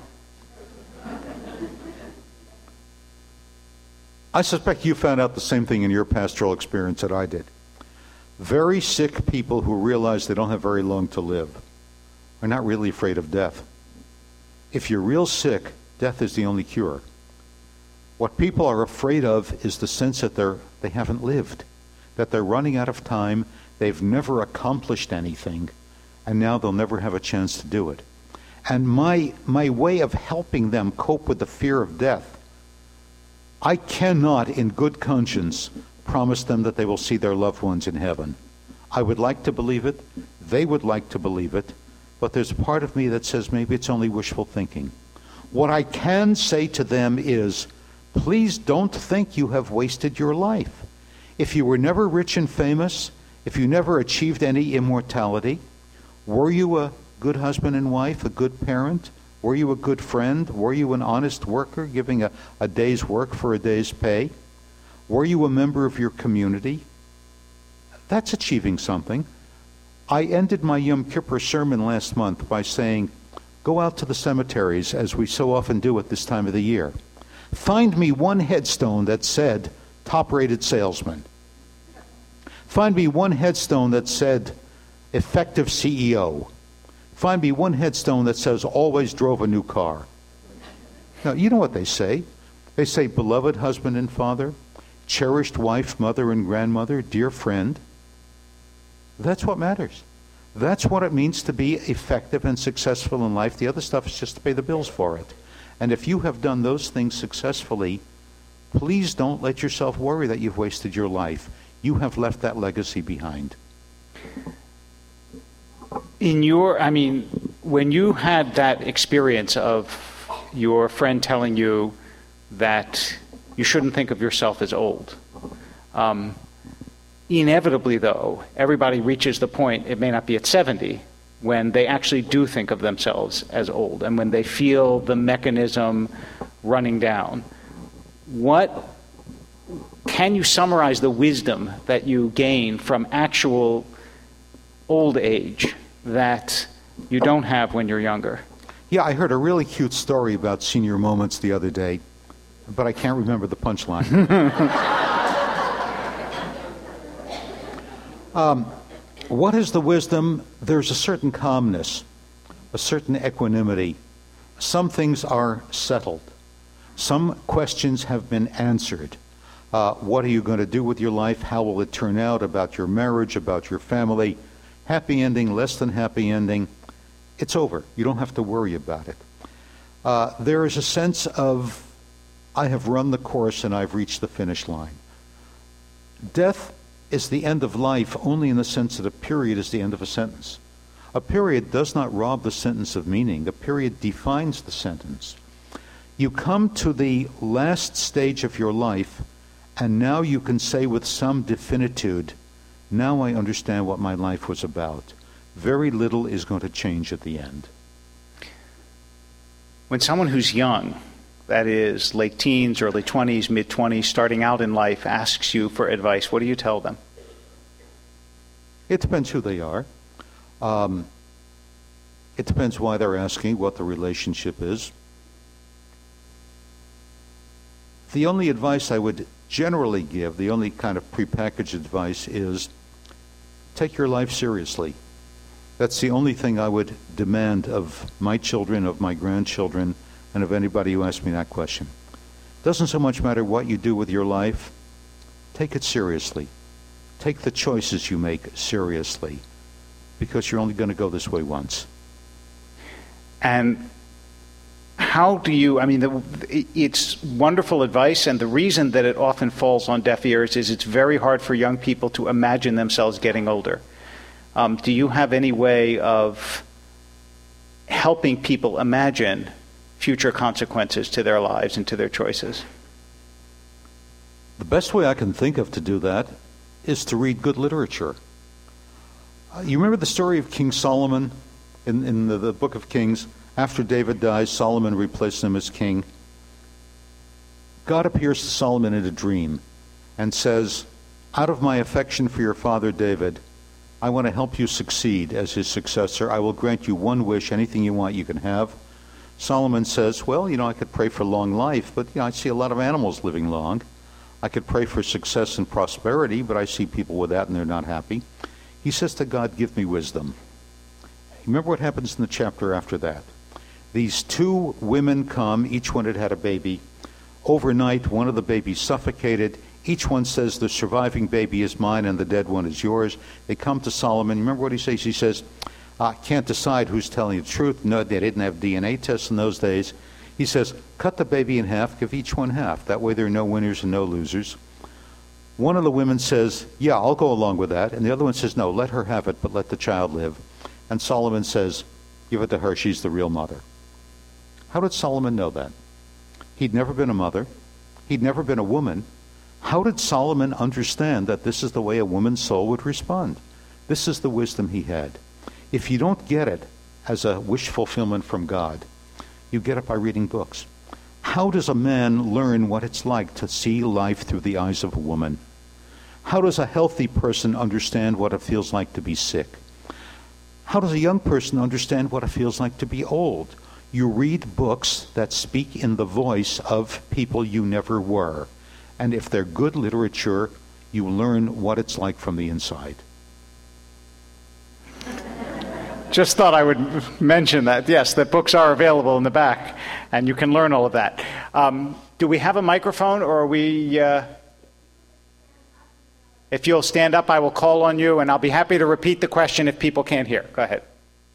I suspect you found out the same thing in your pastoral experience that I did. Very sick people who realize they don't have very long to live are not really afraid of death. If you're real sick, death is the only cure. What people are afraid of is the sense that they're, they haven't lived, that they're running out of time, they've never accomplished anything, and now they'll never have a chance to do it. And my, my way of helping them cope with the fear of death, I cannot, in good conscience, promise them that they will see their loved ones in heaven. I would like to believe it. They would like to believe it. but there's a part of me that says maybe it's only wishful thinking. What I can say to them is, please don't think you have wasted your life. If you were never rich and famous, if you never achieved any immortality, were you a good husband and wife, a good parent? Were you a good friend? Were you an honest worker, giving a, a day's work for a day's pay? Were you a member of your community? That's achieving something. I ended my Yom Kippur sermon last month by saying, go out to the cemeteries, as we so often do at this time of the year. Find me one headstone that said, top-rated salesman. Find me one headstone that said, effective C E O. Find me one headstone that says, always drove a new car. Now, you know what they say. They say, beloved husband and father, cherished wife, mother and grandmother, dear friend. That's what matters. That's what it means to be effective and successful in life. The other stuff is just to pay the bills for it. And if you have done those things successfully, please don't let yourself worry that you've wasted your life. You have left that legacy behind. In your, I mean, when you had that experience of your friend telling you that you shouldn't think of yourself as old, um, inevitably, though, everybody reaches the point, it may not be at seventy, when they actually do think of themselves as old and when they feel the mechanism running down. What can you summarize the wisdom that you gain from actual old age that you don't have when you're younger? Yeah, I heard a really cute story about senior moments the other day, but I can't remember the punchline. um, what is the wisdom? There's a certain calmness, a certain equanimity. Some things are settled. Some questions have been answered. Uh, what are you going to do with your life? How will it turn out? About your marriage, about your family? Happy ending, less than happy ending. It's over. You don't have to worry about it. Uh, there is a sense of, I have run the course and I've reached the finish line. Death is the end of life only in the sense that a period is the end of a sentence. A period does not rob the sentence of meaning. A period defines the sentence. You come to the last stage of your life, and now you can say with some definitude, now I understand what my life was about. Very little is going to change at the end. When someone who's young, that is late teens, early twenties, mid-twenties, starting out in life, asks you for advice, what do you tell them? It depends who they are. Um, it depends why they're asking, what the relationship is. The only advice I would generally give, the only kind of prepackaged advice is take your life seriously. That's the only thing I would demand of my children, of my grandchildren, and of anybody who asks me that question. It doesn't so much matter what you do with your life. Take it seriously. Take the choices you make seriously, because you're only going to go this way once. And how do you, I mean, the, it's wonderful advice, and the reason that it often falls on deaf ears is it's very hard for young people to imagine themselves getting older. Um, do you have any way of helping people imagine future consequences to their lives and to their choices? The best way I can think of to do that is to read good literature. Uh, you remember the story of King Solomon in, in the, the Book of Kings? After David dies, Solomon replaces him as king. God appears to Solomon in a dream and says, out of my affection for your father David, I want to help you succeed as his successor. I will grant you one wish. Anything you want, you can have. Solomon says, well, you know, I could pray for long life, but you know, I see a lot of animals living long. I could pray for success and prosperity, but I see people with that and they're not happy. He says to God, give me wisdom. Remember what happens in the chapter after that. These two women come, each one had had a baby. Overnight, one of the babies suffocated. Each one says, the surviving baby is mine and the dead one is yours. They come to Solomon. Remember what he says? He says, I can't decide who's telling the truth. No, they didn't have D N A tests in those days. He says, cut the baby in half, give each one half. That way there are no winners and no losers. One of the women says, yeah, I'll go along with that. And the other one says, no, let her have it, but let the child live. And Solomon says, give it to her, she's the real mother. How did Solomon know that? He'd never been a mother. He'd never been a woman. How did Solomon understand that this is the way a woman's soul would respond? This is the wisdom he had. If you don't get it as a wish fulfillment from God, you get it by reading books. How does a man learn what it's like to see life through the eyes of a woman? How does a healthy person understand what it feels like to be sick? How does a young person understand what it feels like to be old? You read books that speak in the voice of people you never were. And if they're good literature, you learn what it's like from the inside. Just thought I would mention that, yes, that books are available in the back, and you can learn all of that. Um, do we have a microphone, or are we... Uh, if you'll stand up, I will call on you, and I'll be happy to repeat the question if people can't hear. Go ahead.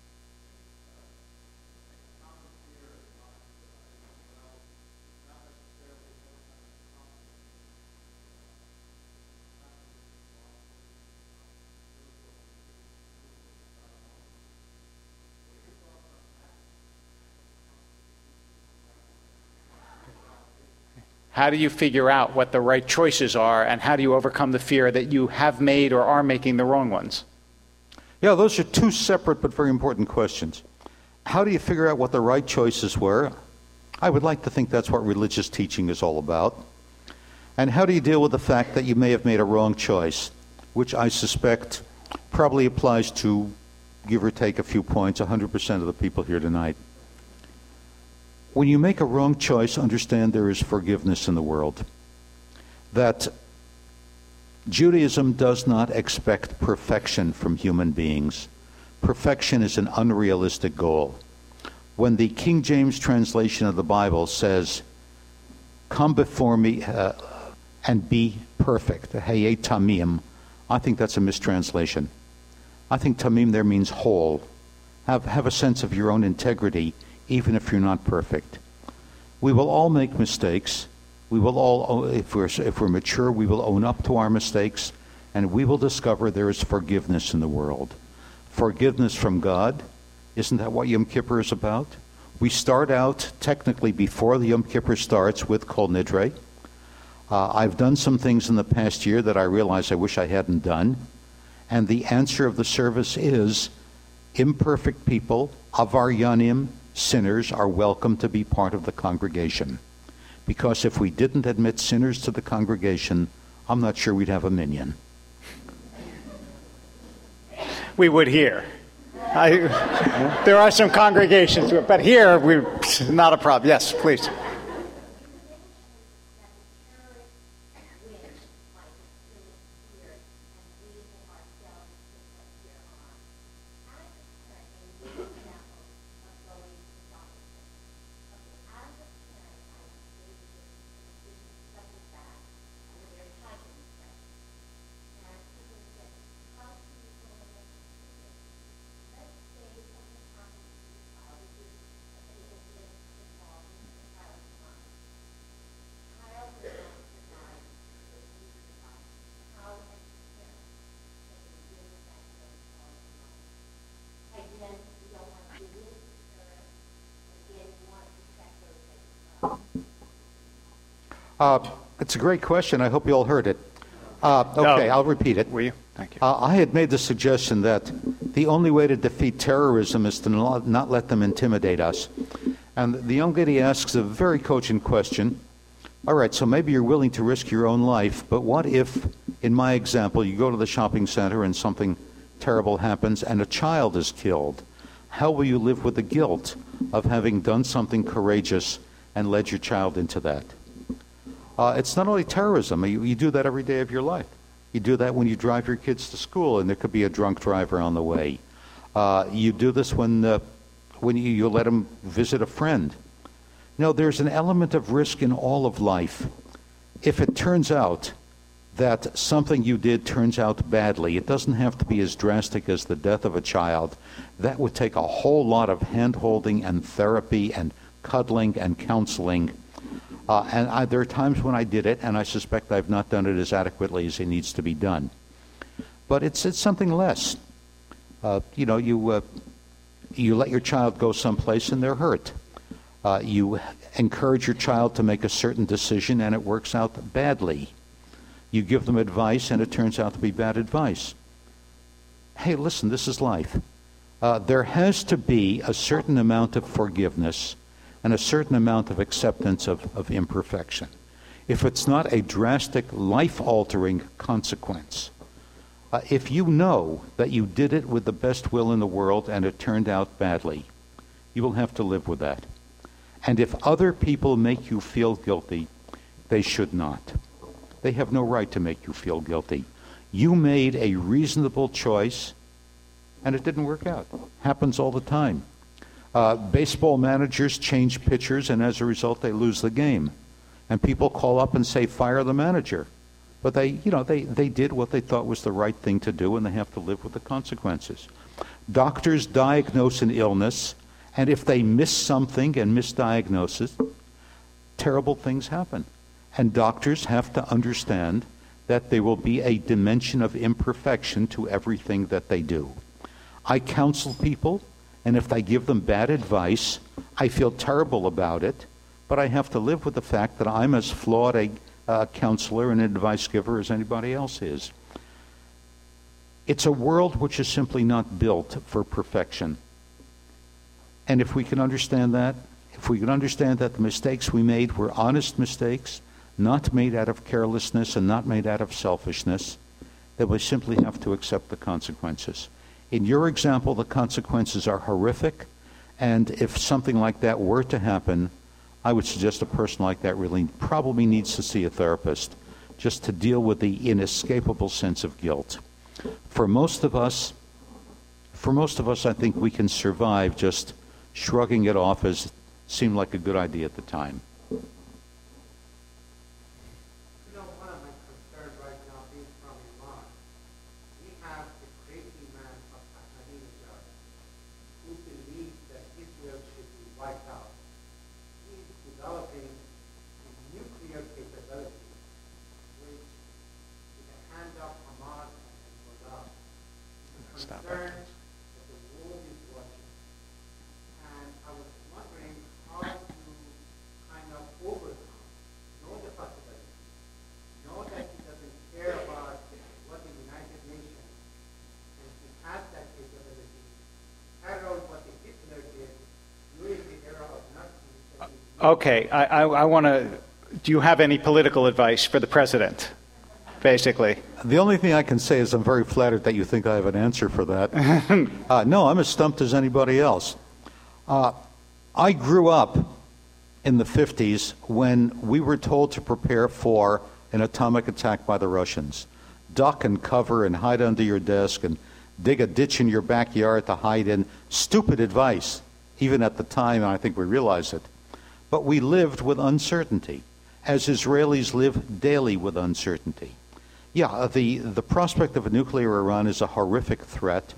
How do you figure out what the right choices are, and how do you overcome the fear that you have made or are making the wrong ones? Yeah, those are two separate but very important questions. How do you figure out what the right choices were? I would like to think that's what religious teaching is all about. And how do you deal with the fact that you may have made a wrong choice, which I suspect probably applies to, give or take a few points, one hundred percent of the people here tonight. When you make a wrong choice, understand there is forgiveness in the world. That Judaism does not expect perfection from human beings. Perfection is an unrealistic goal. When the King James translation of the Bible says, "Come before me uh, and be perfect," Hayei Tamim, I think that's a mistranslation. I think Tamim there means whole. Have, have a sense of your own integrity, even if you're not perfect. We will all make mistakes. We will all, if we're, if we're mature, we will own up to our mistakes, and we will discover there is forgiveness in the world. Forgiveness from God. Isn't that what Yom Kippur is about? We start out, technically, before the Yom Kippur starts with Kol Nidre. Uh, I've done some things in the past year that I realize I wish I hadn't done. And the answer of the service is, imperfect people, avaryanim, sinners, are welcome to be part of the congregation. Because if we didn't admit sinners to the congregation, I'm not sure we'd have a minyan. We would here. I, there are some congregations, but here, we're not a problem. Yes, please. Uh, it's a great question. I hope you all heard it. Uh, okay, no. I'll repeat it. Will you? Thank you. Uh, I had made the suggestion that the only way to defeat terrorism is to not, not let them intimidate us. And the young lady asks a very cogent question. All right, so maybe you're willing to risk your own life, but what if, in my example, you go to the shopping center and something terrible happens and a child is killed? How will you live with the guilt of having done something courageous and led your child into that? Uh, it's not only terrorism. You, you do that every day of your life. You do that when you drive your kids to school and there could be a drunk driver on the way. Uh, you do this when, uh, when you, you let them visit a friend. No, there's an element of risk in all of life. If it turns out that something you did turns out badly, it doesn't have to be as drastic as the death of a child. That would take a whole lot of hand-holding and therapy and cuddling and counseling. Uh, and I, there are times when I did it, and I suspect I've not done it as adequately as it needs to be done. But it's it's something less. Uh, you know, you uh, You let your child go someplace and they're hurt. Uh, you encourage your child to make a certain decision and it works out badly. You give them advice and it turns out to be bad advice. Hey, listen, this is life. Uh, there has to be a certain amount of forgiveness and a certain amount of acceptance of, of imperfection. If it's not a drastic, life-altering consequence, uh, if you know that you did it with the best will in the world and it turned out badly, you will have to live with that. And if other people make you feel guilty, they should not. They have no right to make you feel guilty. You made a reasonable choice, and it didn't work out. Happens all the time. Uh, baseball managers change pitchers, and as a result, they lose the game. And people call up and say, fire the manager. But they, you know, they, they did what they thought was the right thing to do, and they have to live with the consequences. Doctors diagnose an illness, and if they miss something and misdiagnose it, terrible things happen. And doctors have to understand that there will be a dimension of imperfection to everything that they do. I counsel people, and if I give them bad advice, I feel terrible about it, but I have to live with the fact that I'm as flawed a uh, counselor and advice giver as anybody else is. It's a world which is simply not built for perfection. And if we can understand that, if we can understand that the mistakes we made were honest mistakes, not made out of carelessness and not made out of selfishness, then we simply have to accept the consequences. In your example, the consequences are horrific, and if something like that were to happen, I would suggest a person like that really probably needs to see a therapist just to deal with the inescapable sense of guilt. For most of us, for most of us, I think we can survive just shrugging it off as seemed like a good idea at the time. Stop concerned that the world is watching. And I was wondering how to kind of overcome, know the possibility, know that he doesn't care about what the United Nations, and he has that capability, carry out what the Hitler did during the era of Nazis. Okay, I, I, I want to, do you have any political advice for the president, basically? The only thing I can say is I'm very flattered that you think I have an answer for that. uh, no, I'm as stumped as anybody else. Uh, I grew up in the fifties when we were told to prepare for an atomic attack by the Russians. Duck and cover and hide under your desk and dig a ditch in your backyard to hide in. Stupid advice, even at the time, and I think we realize it. But we lived with uncertainty, as Israelis live daily with uncertainty. Yeah, the, the prospect of a nuclear Iran is a horrific threat.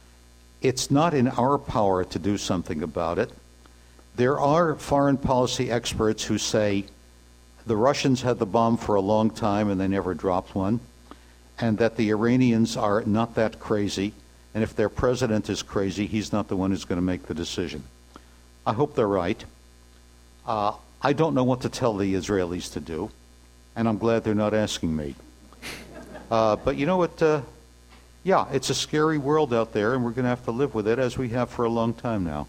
It's not in our power to do something about it. There are foreign policy experts who say the Russians had the bomb for a long time and they never dropped one, and that the Iranians are not that crazy, and if their president is crazy, he's not the one who's going to make the decision. I hope they're right. Uh, I don't know what to tell the Israelis to do, and I'm glad they're not asking me. Uh, but you know what? Uh, yeah, it's a scary world out there, and we're going to have to live with it as we have for a long time now.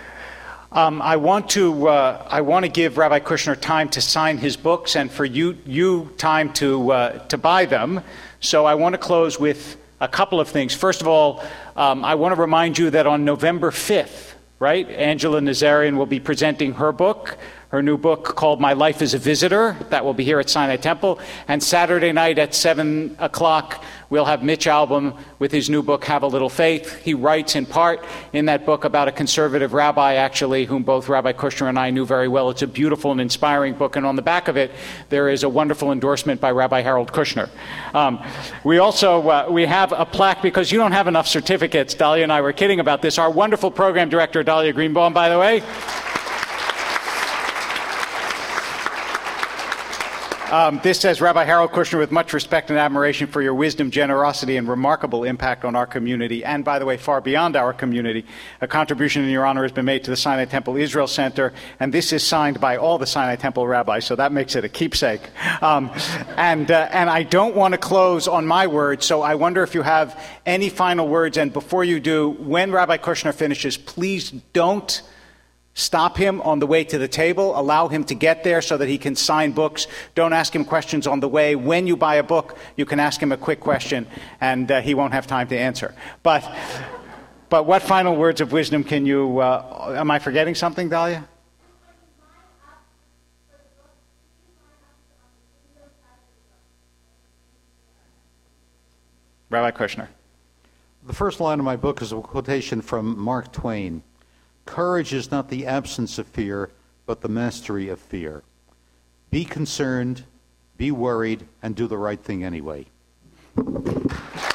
Um, I want to uh, I want to give Rabbi Kushner time to sign his books, and for you you time to uh, to buy them. So I want to close with a couple of things. First of all, um, I want to remind you that on November fifth, right, Angela Nazarian will be presenting her book. Her new book called My Life as a Visitor. That will be here at Sinai Temple. And Saturday night at seven o'clock, we'll have Mitch Albom with his new book, Have a Little Faith. He writes in part in that book about a conservative rabbi, actually, whom both Rabbi Kushner and I knew very well. It's a beautiful and inspiring book. And on the back of it, there is a wonderful endorsement by Rabbi Harold Kushner. Um, we also, uh, we have a plaque, because you don't have enough certificates. Dahlia and I were kidding about this. Our wonderful program director, Dahlia Greenbaum, by the way. Um, this says, Rabbi Harold Kushner, with much respect and admiration for your wisdom, generosity, and remarkable impact on our community, and, by the way, far beyond our community, a contribution in your honor has been made to the Sinai Temple Israel Center, and this is signed by all the Sinai Temple rabbis, so that makes it a keepsake. Um, and, uh, and I don't want to close on my words, so I wonder if you have any final words, and before you do, when Rabbi Kushner finishes, please don't stop him on the way to the table. Allow him to get there so that he can sign books. Don't ask him questions on the way. When you buy a book, you can ask him a quick question, and uh, he won't have time to answer. But, but what final words of wisdom can you... Uh, am I forgetting something, Dahlia? Rabbi Kushner. The first line of my book is a quotation from Mark Twain. Courage is not the absence of fear, but the mastery of fear. Be concerned, be worried, and do the right thing anyway.